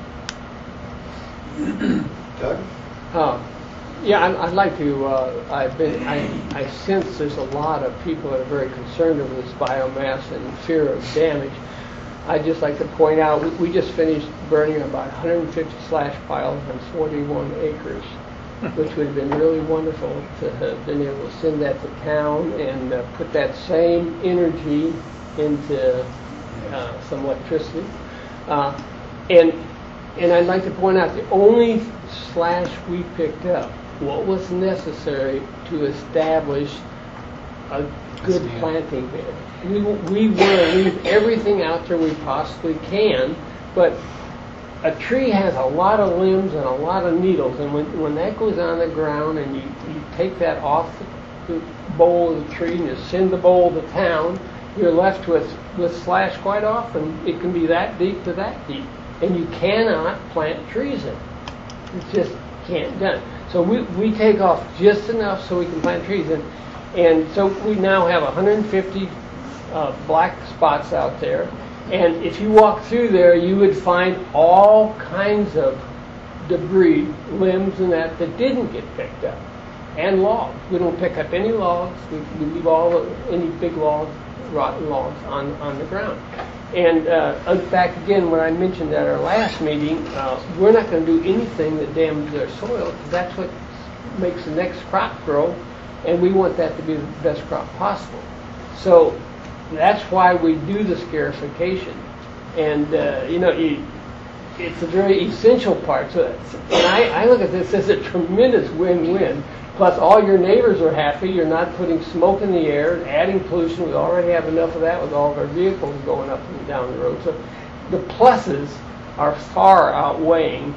Doug? Yeah, I'd like to. I sense there's a lot of people that are very concerned over this biomass and fear of damage. I'd just like to point out we just finished burning about 150 slash piles on 41 acres, which would have been really wonderful to have been able to send that to town and put that same energy into some electricity. And I'd like to point out the only slash we picked up, what was necessary to establish a good planting bed. We want to leave everything out there we possibly can, but a tree has a lot of limbs and a lot of needles, and when that goes on the ground and you take that off the bowl of the tree and you send the bowl to town, you're left with slash quite often. It can be that deep to that deep, and you cannot plant trees in it. It just can't done. So we take off just enough so we can plant trees in. And so we now have 150 black spots out there. And if you walk through there, you would find all kinds of debris, limbs and that didn't get picked up. And logs. We don't pick up any logs. We leave any big logs, rotten logs on the ground. And back again, when I mentioned at our last meeting, we're not going to do anything that damages our soil, because that's what makes the next crop grow, and we want that to be the best crop possible. So That's why we do the scarification. And, it's a very essential part. So, and I look at this as a tremendous win-win. Plus, all your neighbors are happy. You're not putting smoke in the air, adding pollution. We already have enough of that with all of our vehicles going up and down the road. So the pluses are far outweighing.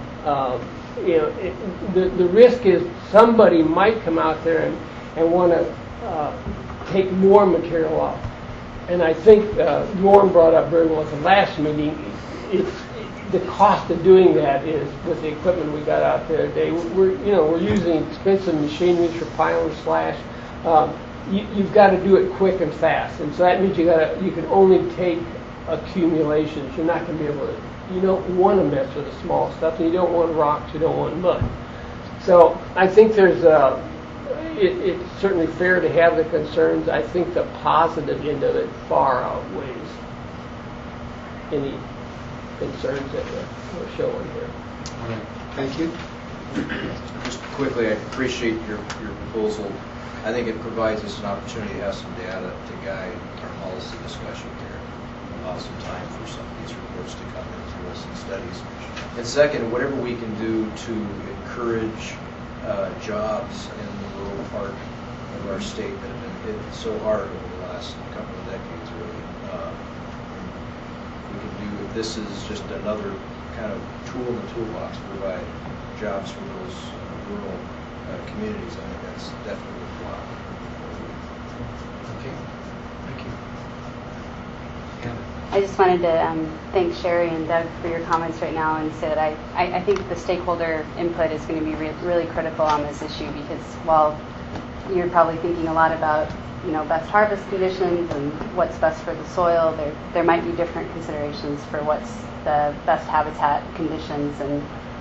The risk is somebody might come out there and want to take more material off. And I think Norm brought up very well at the last meeting. The cost of doing that is with the equipment we got out there today. We're using expensive machinery for pile and slash. You've got to do it quick and fast, and so that means you can only take accumulations. You're not going to be able to. You don't want to mess with the small stuff, and you don't want rocks. You don't want mud. So I think there's it's certainly fair to have the concerns. I think the positive end of it far outweighs any concerns that we're showing here. All right. Thank you. Just quickly, I appreciate your proposal. I think it provides us an opportunity to have some data to guide our policy discussion here, allow some time for some of these reports to come into us and studies. And second, whatever we can do to encourage jobs in the rural part of our state that have been hit so hard over the last couple of decades, really. We can do, if this is just another kind of tool in the toolbox to provide jobs for those rural communities, I think that's definitely worthwhile. Okay. Thank you. Hannah. I just wanted to thank Sherry and Doug for your comments right now and say that I think the stakeholder input is going to be really critical on this issue, because while you're probably thinking a lot about best harvest conditions and what's best for the soil, there might be different considerations for what's the best habitat conditions and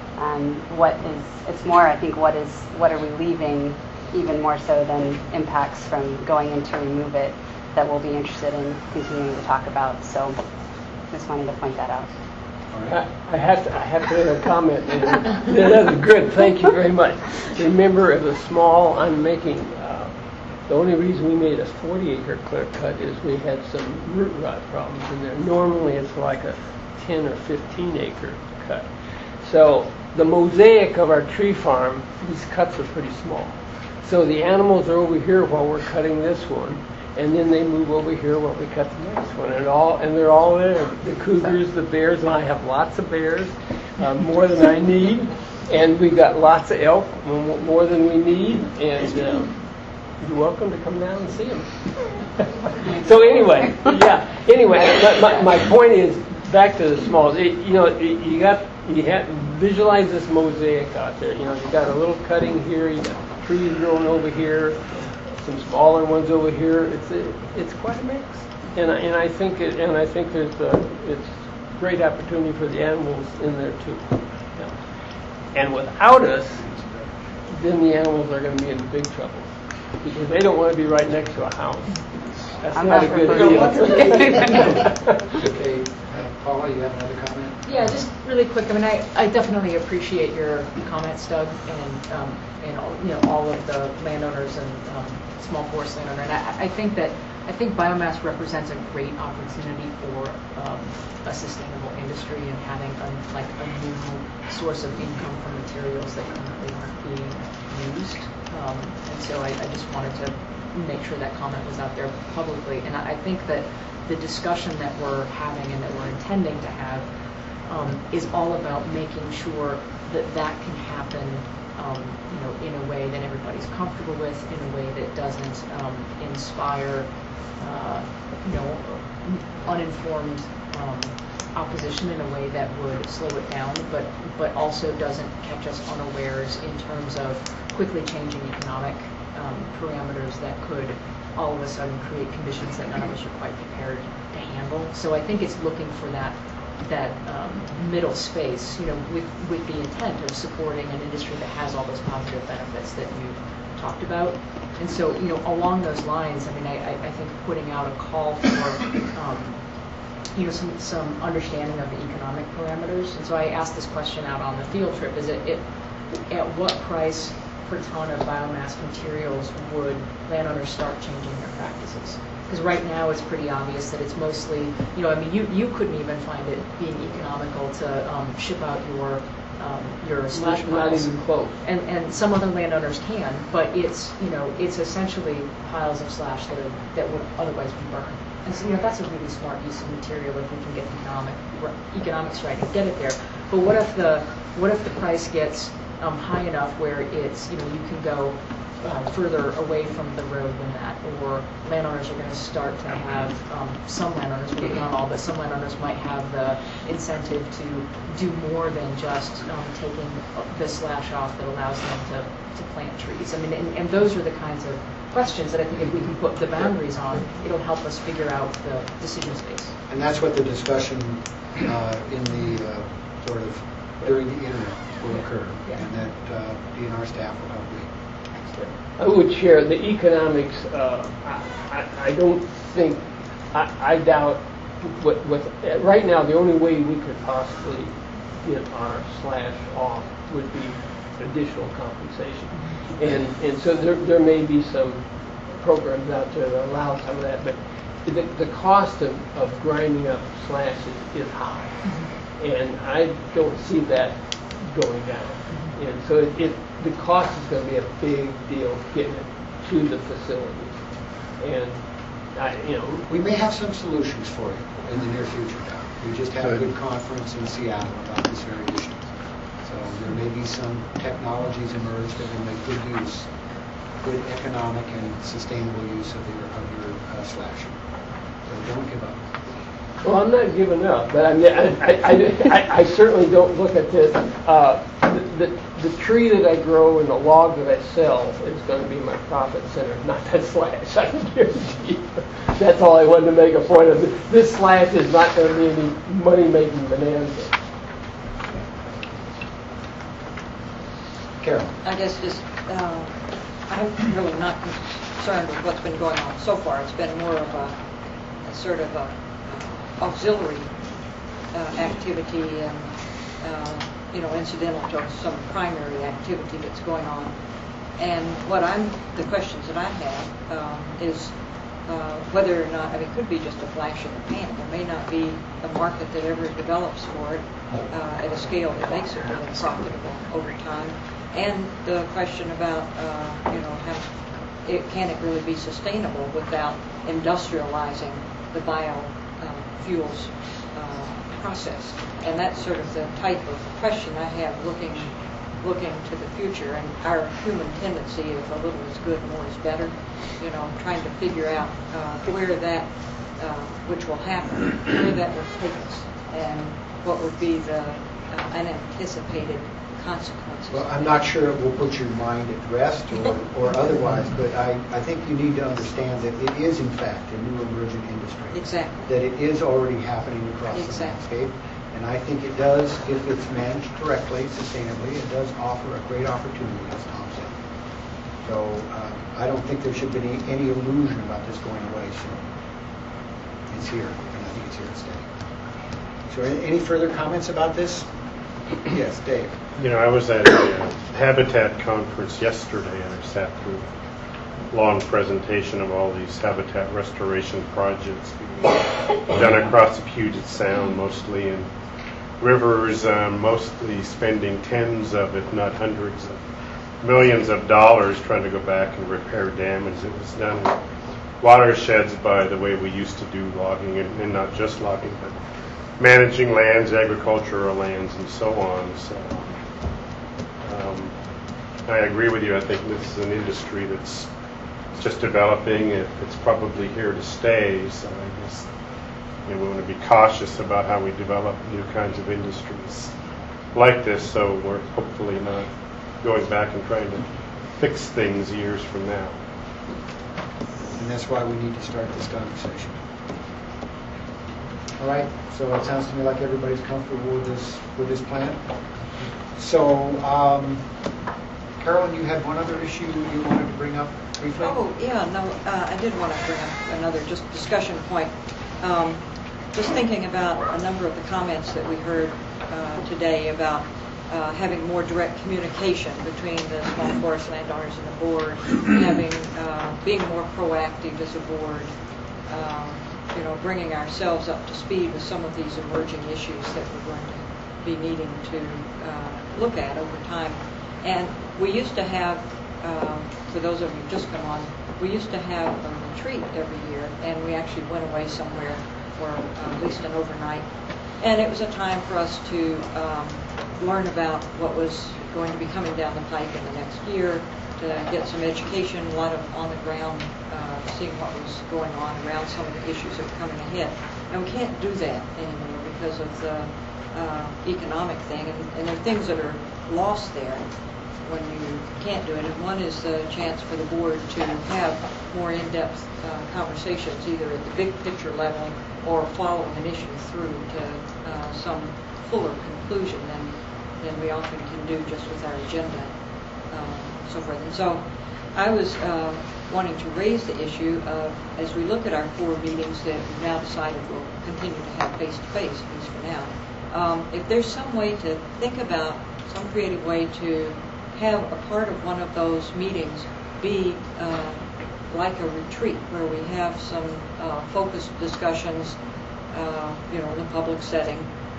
it's more, I think, what are we leaving, even more so than impacts from going in to remove it, that we'll be interested in continuing to talk about. So just wanted to point that out. I have to add a comment. That's good. Thank you very much. Remember, it was small. I'm making. The only reason we made a 40-acre clear cut is we had some root rot problems in there. Normally, it's like a 10 or 15-acre cut. So the mosaic of our tree farm, these cuts are pretty small. So the animals are over here while we're cutting this one, and then they move over here while we cut the next one, and they're all there. The cougars, the bears, and I have lots of bears, more than I need, and we've got lots of elk, more than we need, and you're welcome to come down and see them. So anyway, my point is, back to the smalls. You have visualize this mosaic out there. You got a little cutting here. You got trees growing over here. Some smaller ones over here. It's quite a mix, and I think there's it's great opportunity for the animals in there too. Yeah. And without us, then the animals are going to be in big trouble, because they don't want to be right next to a house. That's not a good deal. Okay, Paula, you have another comment? Yeah, just really quick. I mean, I definitely appreciate your comments, Doug, and all of the landowners and small forest landowner. And I think biomass represents a great opportunity for a sustainable industry and having a new source of income from materials that currently aren't being used. And so I just wanted to make sure that comment was out there publicly. And I think that the discussion that we're having and that we're intending to have is all about making sure that can happen in a way that everybody's comfortable with, in a way that doesn't inspire uninformed opposition in a way that would slow it down, but also doesn't catch us unawares in terms of quickly changing economic parameters that could all of a sudden create conditions that none of us are quite prepared to handle. So I think it's looking for that middle space, with the intent of supporting an industry that has all those positive benefits that you talked about. And so, along those lines, I mean, I think putting out a call for some understanding of the economic parameters. And so I asked this question out on the field trip: is it at what price per ton of biomass materials would landowners start changing their practices? Because right now it's pretty obvious that it's mostly, you know, I mean, you couldn't even find it being economical to ship out your slash piles. Not even close. And some other landowners can, but it's, you know, it's essentially piles of slash that would otherwise be burned. And so, you know, that's a really smart use of material if we can get economics right and get it there. But what if the price gets high enough where it's, you know, you can go further away from the road than that, or landowners are going to start to have, some landowners, maybe not all, but some landowners might have the incentive to do more than just taking the slash off that allows them to plant trees. I mean, and those are the kinds of questions that I think if we can put the boundaries on, it'll help us figure out the decision space. And that's what the discussion in the sort of during the internet will occur, and that DNR staff will help lead. I would share the economics. I don't think, I doubt, with right now, the only way we could possibly get our slash off would be additional compensation. And so there may be some programs out there that allow some of that, but the cost of grinding up slash is high. And I don't see that going down. And so the cost is going to be a big deal getting it to the facilities. And we may have some solutions for you in the near future, Doc. We just had a good conference in Seattle about this very issue. So there may be some technologies emerge that will make good use, good economic and sustainable use of your slash. So don't give up. Well, I'm not giving up, but I mean, I certainly don't look at this. The tree that I grow and the log that I sell is going to be my profit center, not that slash. I can guarantee you. That's all I wanted to make a point of. This slash is not going to be any money-making bonanza. Carol. I guess just I'm really not concerned with what's been going on so far. It's been more of a sort of a auxiliary activity and incidental to some primary activity that's going on. And the questions that I have is whether or not, it could be just a flash in the pan. There may not be a market that ever develops for it at a scale that makes it really profitable over time. And the question about, can it really be sustainable without industrializing the biofuels process? And that's sort of the type of question I have looking to the future, and our human tendency of a little is good, more is better, trying to figure out where that, which will happen, where that will take us, and what would be the unanticipated consequences. Well, I'm not sure it will put your mind at rest or otherwise, but I think you need to understand that it is, in fact, a new emerging industry. Exactly. That it is already happening across the landscape. And I think it does, if it's managed correctly, sustainably, it does offer a great opportunity, as Tom said. So I don't think there should be any illusion about this going away soon. It's here, and I think it's here to stay. So any further comments about this? Yes, Dave. I was at a Habitat conference yesterday, and I sat through a long presentation of all these habitat restoration projects done across the Puget Sound, mostly in rivers, mostly spending tens of, if not hundreds of millions of dollars trying to go back and repair damage that was done in watersheds by the way we used to do logging, and not just logging, but managing lands, agricultural lands, and so on. So I agree with you. I think this is an industry that's just developing. It's probably here to stay. So I guess we want to be cautious about how we develop new kinds of industries like this, so we're hopefully not going back and trying to fix things years from now. And that's why we need to start this conversation. All right, so it sounds to me like everybody's comfortable with this plan. So, Carolyn, you had one other issue you wanted to bring up briefly? Oh, yeah, no, I did want to bring up another just discussion point. Just thinking about a number of the comments that we heard today about having more direct communication between the small forest landowners and the board, being more proactive as a board, bringing ourselves up to speed with some of these emerging issues that we're going to be needing to look at over time. And we used to have, for those of you who've just come on, we used to have a retreat every year, and we actually went away somewhere for at least an overnight. And it was a time for us to learn about what was going to be coming down the pike in the next year, to get some education, a lot of on-the-ground, seeing what was going on around some of the issues that were coming ahead. And we can't do that anymore because of the economic thing, and there are things that are lost there when you can't do it. And one is the chance for the board to have more in-depth conversations, either at the big picture level or following an issue through to some fuller conclusion than we often can do just with our agenda, so forth. And so I was wanting to raise the issue of, as we look at our 4 meetings that we've now decided we'll continue to have face-to-face, at least for now, if there's some way to think about, some creative way to have a part of one of those meetings be like a retreat, where we have some focused discussions, in a public setting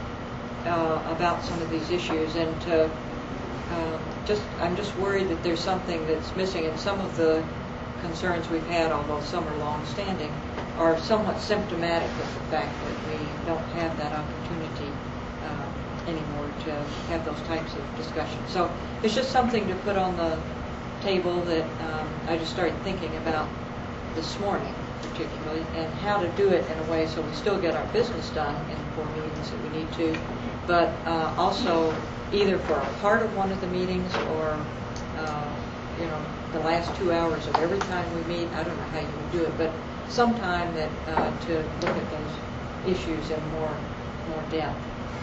about some of these issues, and to I'm just worried that there's something that's missing, and some of the concerns we've had, although some are long-standing, are somewhat symptomatic of the fact that we don't have that opportunity anymore to have those types of discussions. So it's just something to put on the table that I just started thinking about this morning, particularly, and how to do it in a way so we still get our business done in the 4 meetings that we need to, but also either for a part of one of the meetings or, the last 2 hours of every time we meet. I don't know how you would do it, but sometime that to look at those issues in more depth.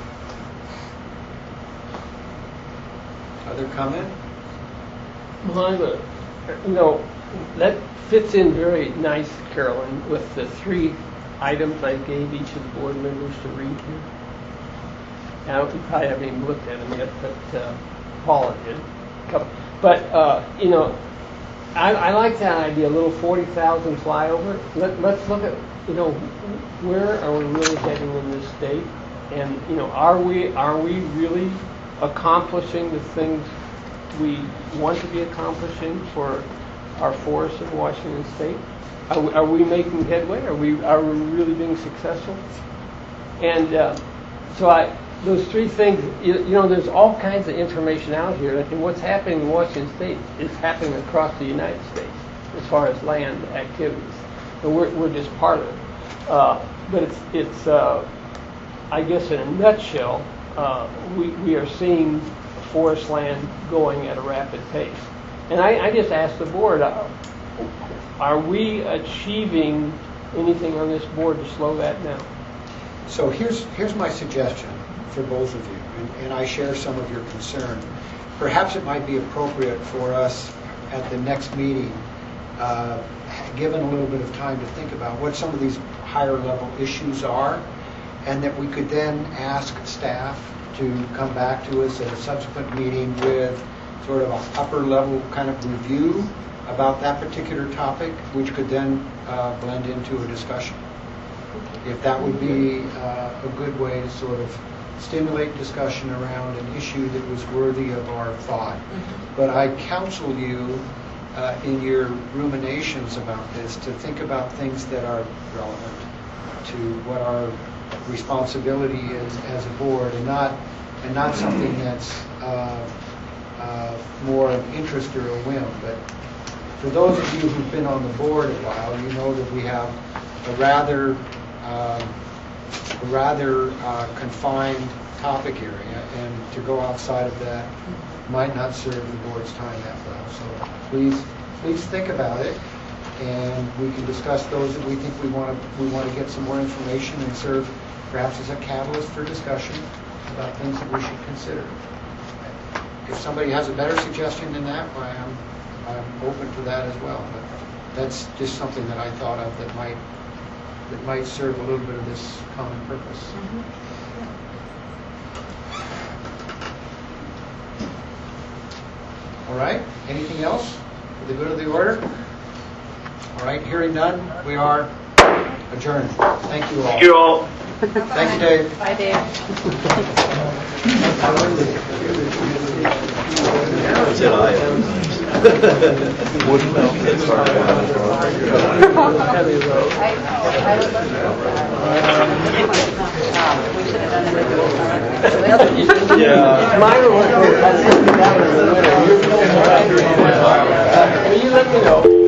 Other comment? Well, that fits in very nice, Carolyn, with the 3 items I gave each of the board members to read here. Now, you probably haven't even looked at them yet, but Paula did. But, I like that idea, a little 40,000 flyover. Let's look at, where are we really heading in this state? And, are we really accomplishing the things we want to be accomplishing for our forests in Washington State? Are we making headway? Are we really being successful? And those 3 things, there's all kinds of information out here, and what's happening in Washington State is happening across the United States as far as land activities. And we're just part of it. But it's I guess in a nutshell, we are seeing forest land going at a rapid pace. And I just asked the board, are we achieving anything on this board to slow that down? So here's my suggestion for both of you, and I share some of your concern. Perhaps it might be appropriate for us at the next meeting, given a little bit of time to think about what some of these higher level issues are, and that we could then ask staff to come back to us at a subsequent meeting with sort of an upper level kind of review about that particular topic, which could then blend into a discussion. If that would be a good way to sort of stimulate discussion around an issue that was worthy of our thought. But I counsel you in your ruminations about this to think about things that are relevant to what our responsibility is as a board, and not something that's more an interest or a whim. But for those of you who've been on the board a while, you know that we have a rather confined topic area, and to go outside of that might not serve the board's time that well. So please think about it, and we can discuss those that we think we want to get some more information and serve perhaps as a catalyst for discussion about things that we should consider. If somebody has a better suggestion than that, I'm open to that as well. But that's just something that I thought of that might serve a little bit of this common purpose. All right. Anything else for the good of the order? All right. Hearing none, we are adjourned. Thank you all. Thank you all. Thank you, Dave. Bye, Dave. Said I. It's hard to Yeah. Mine was, will you let me know?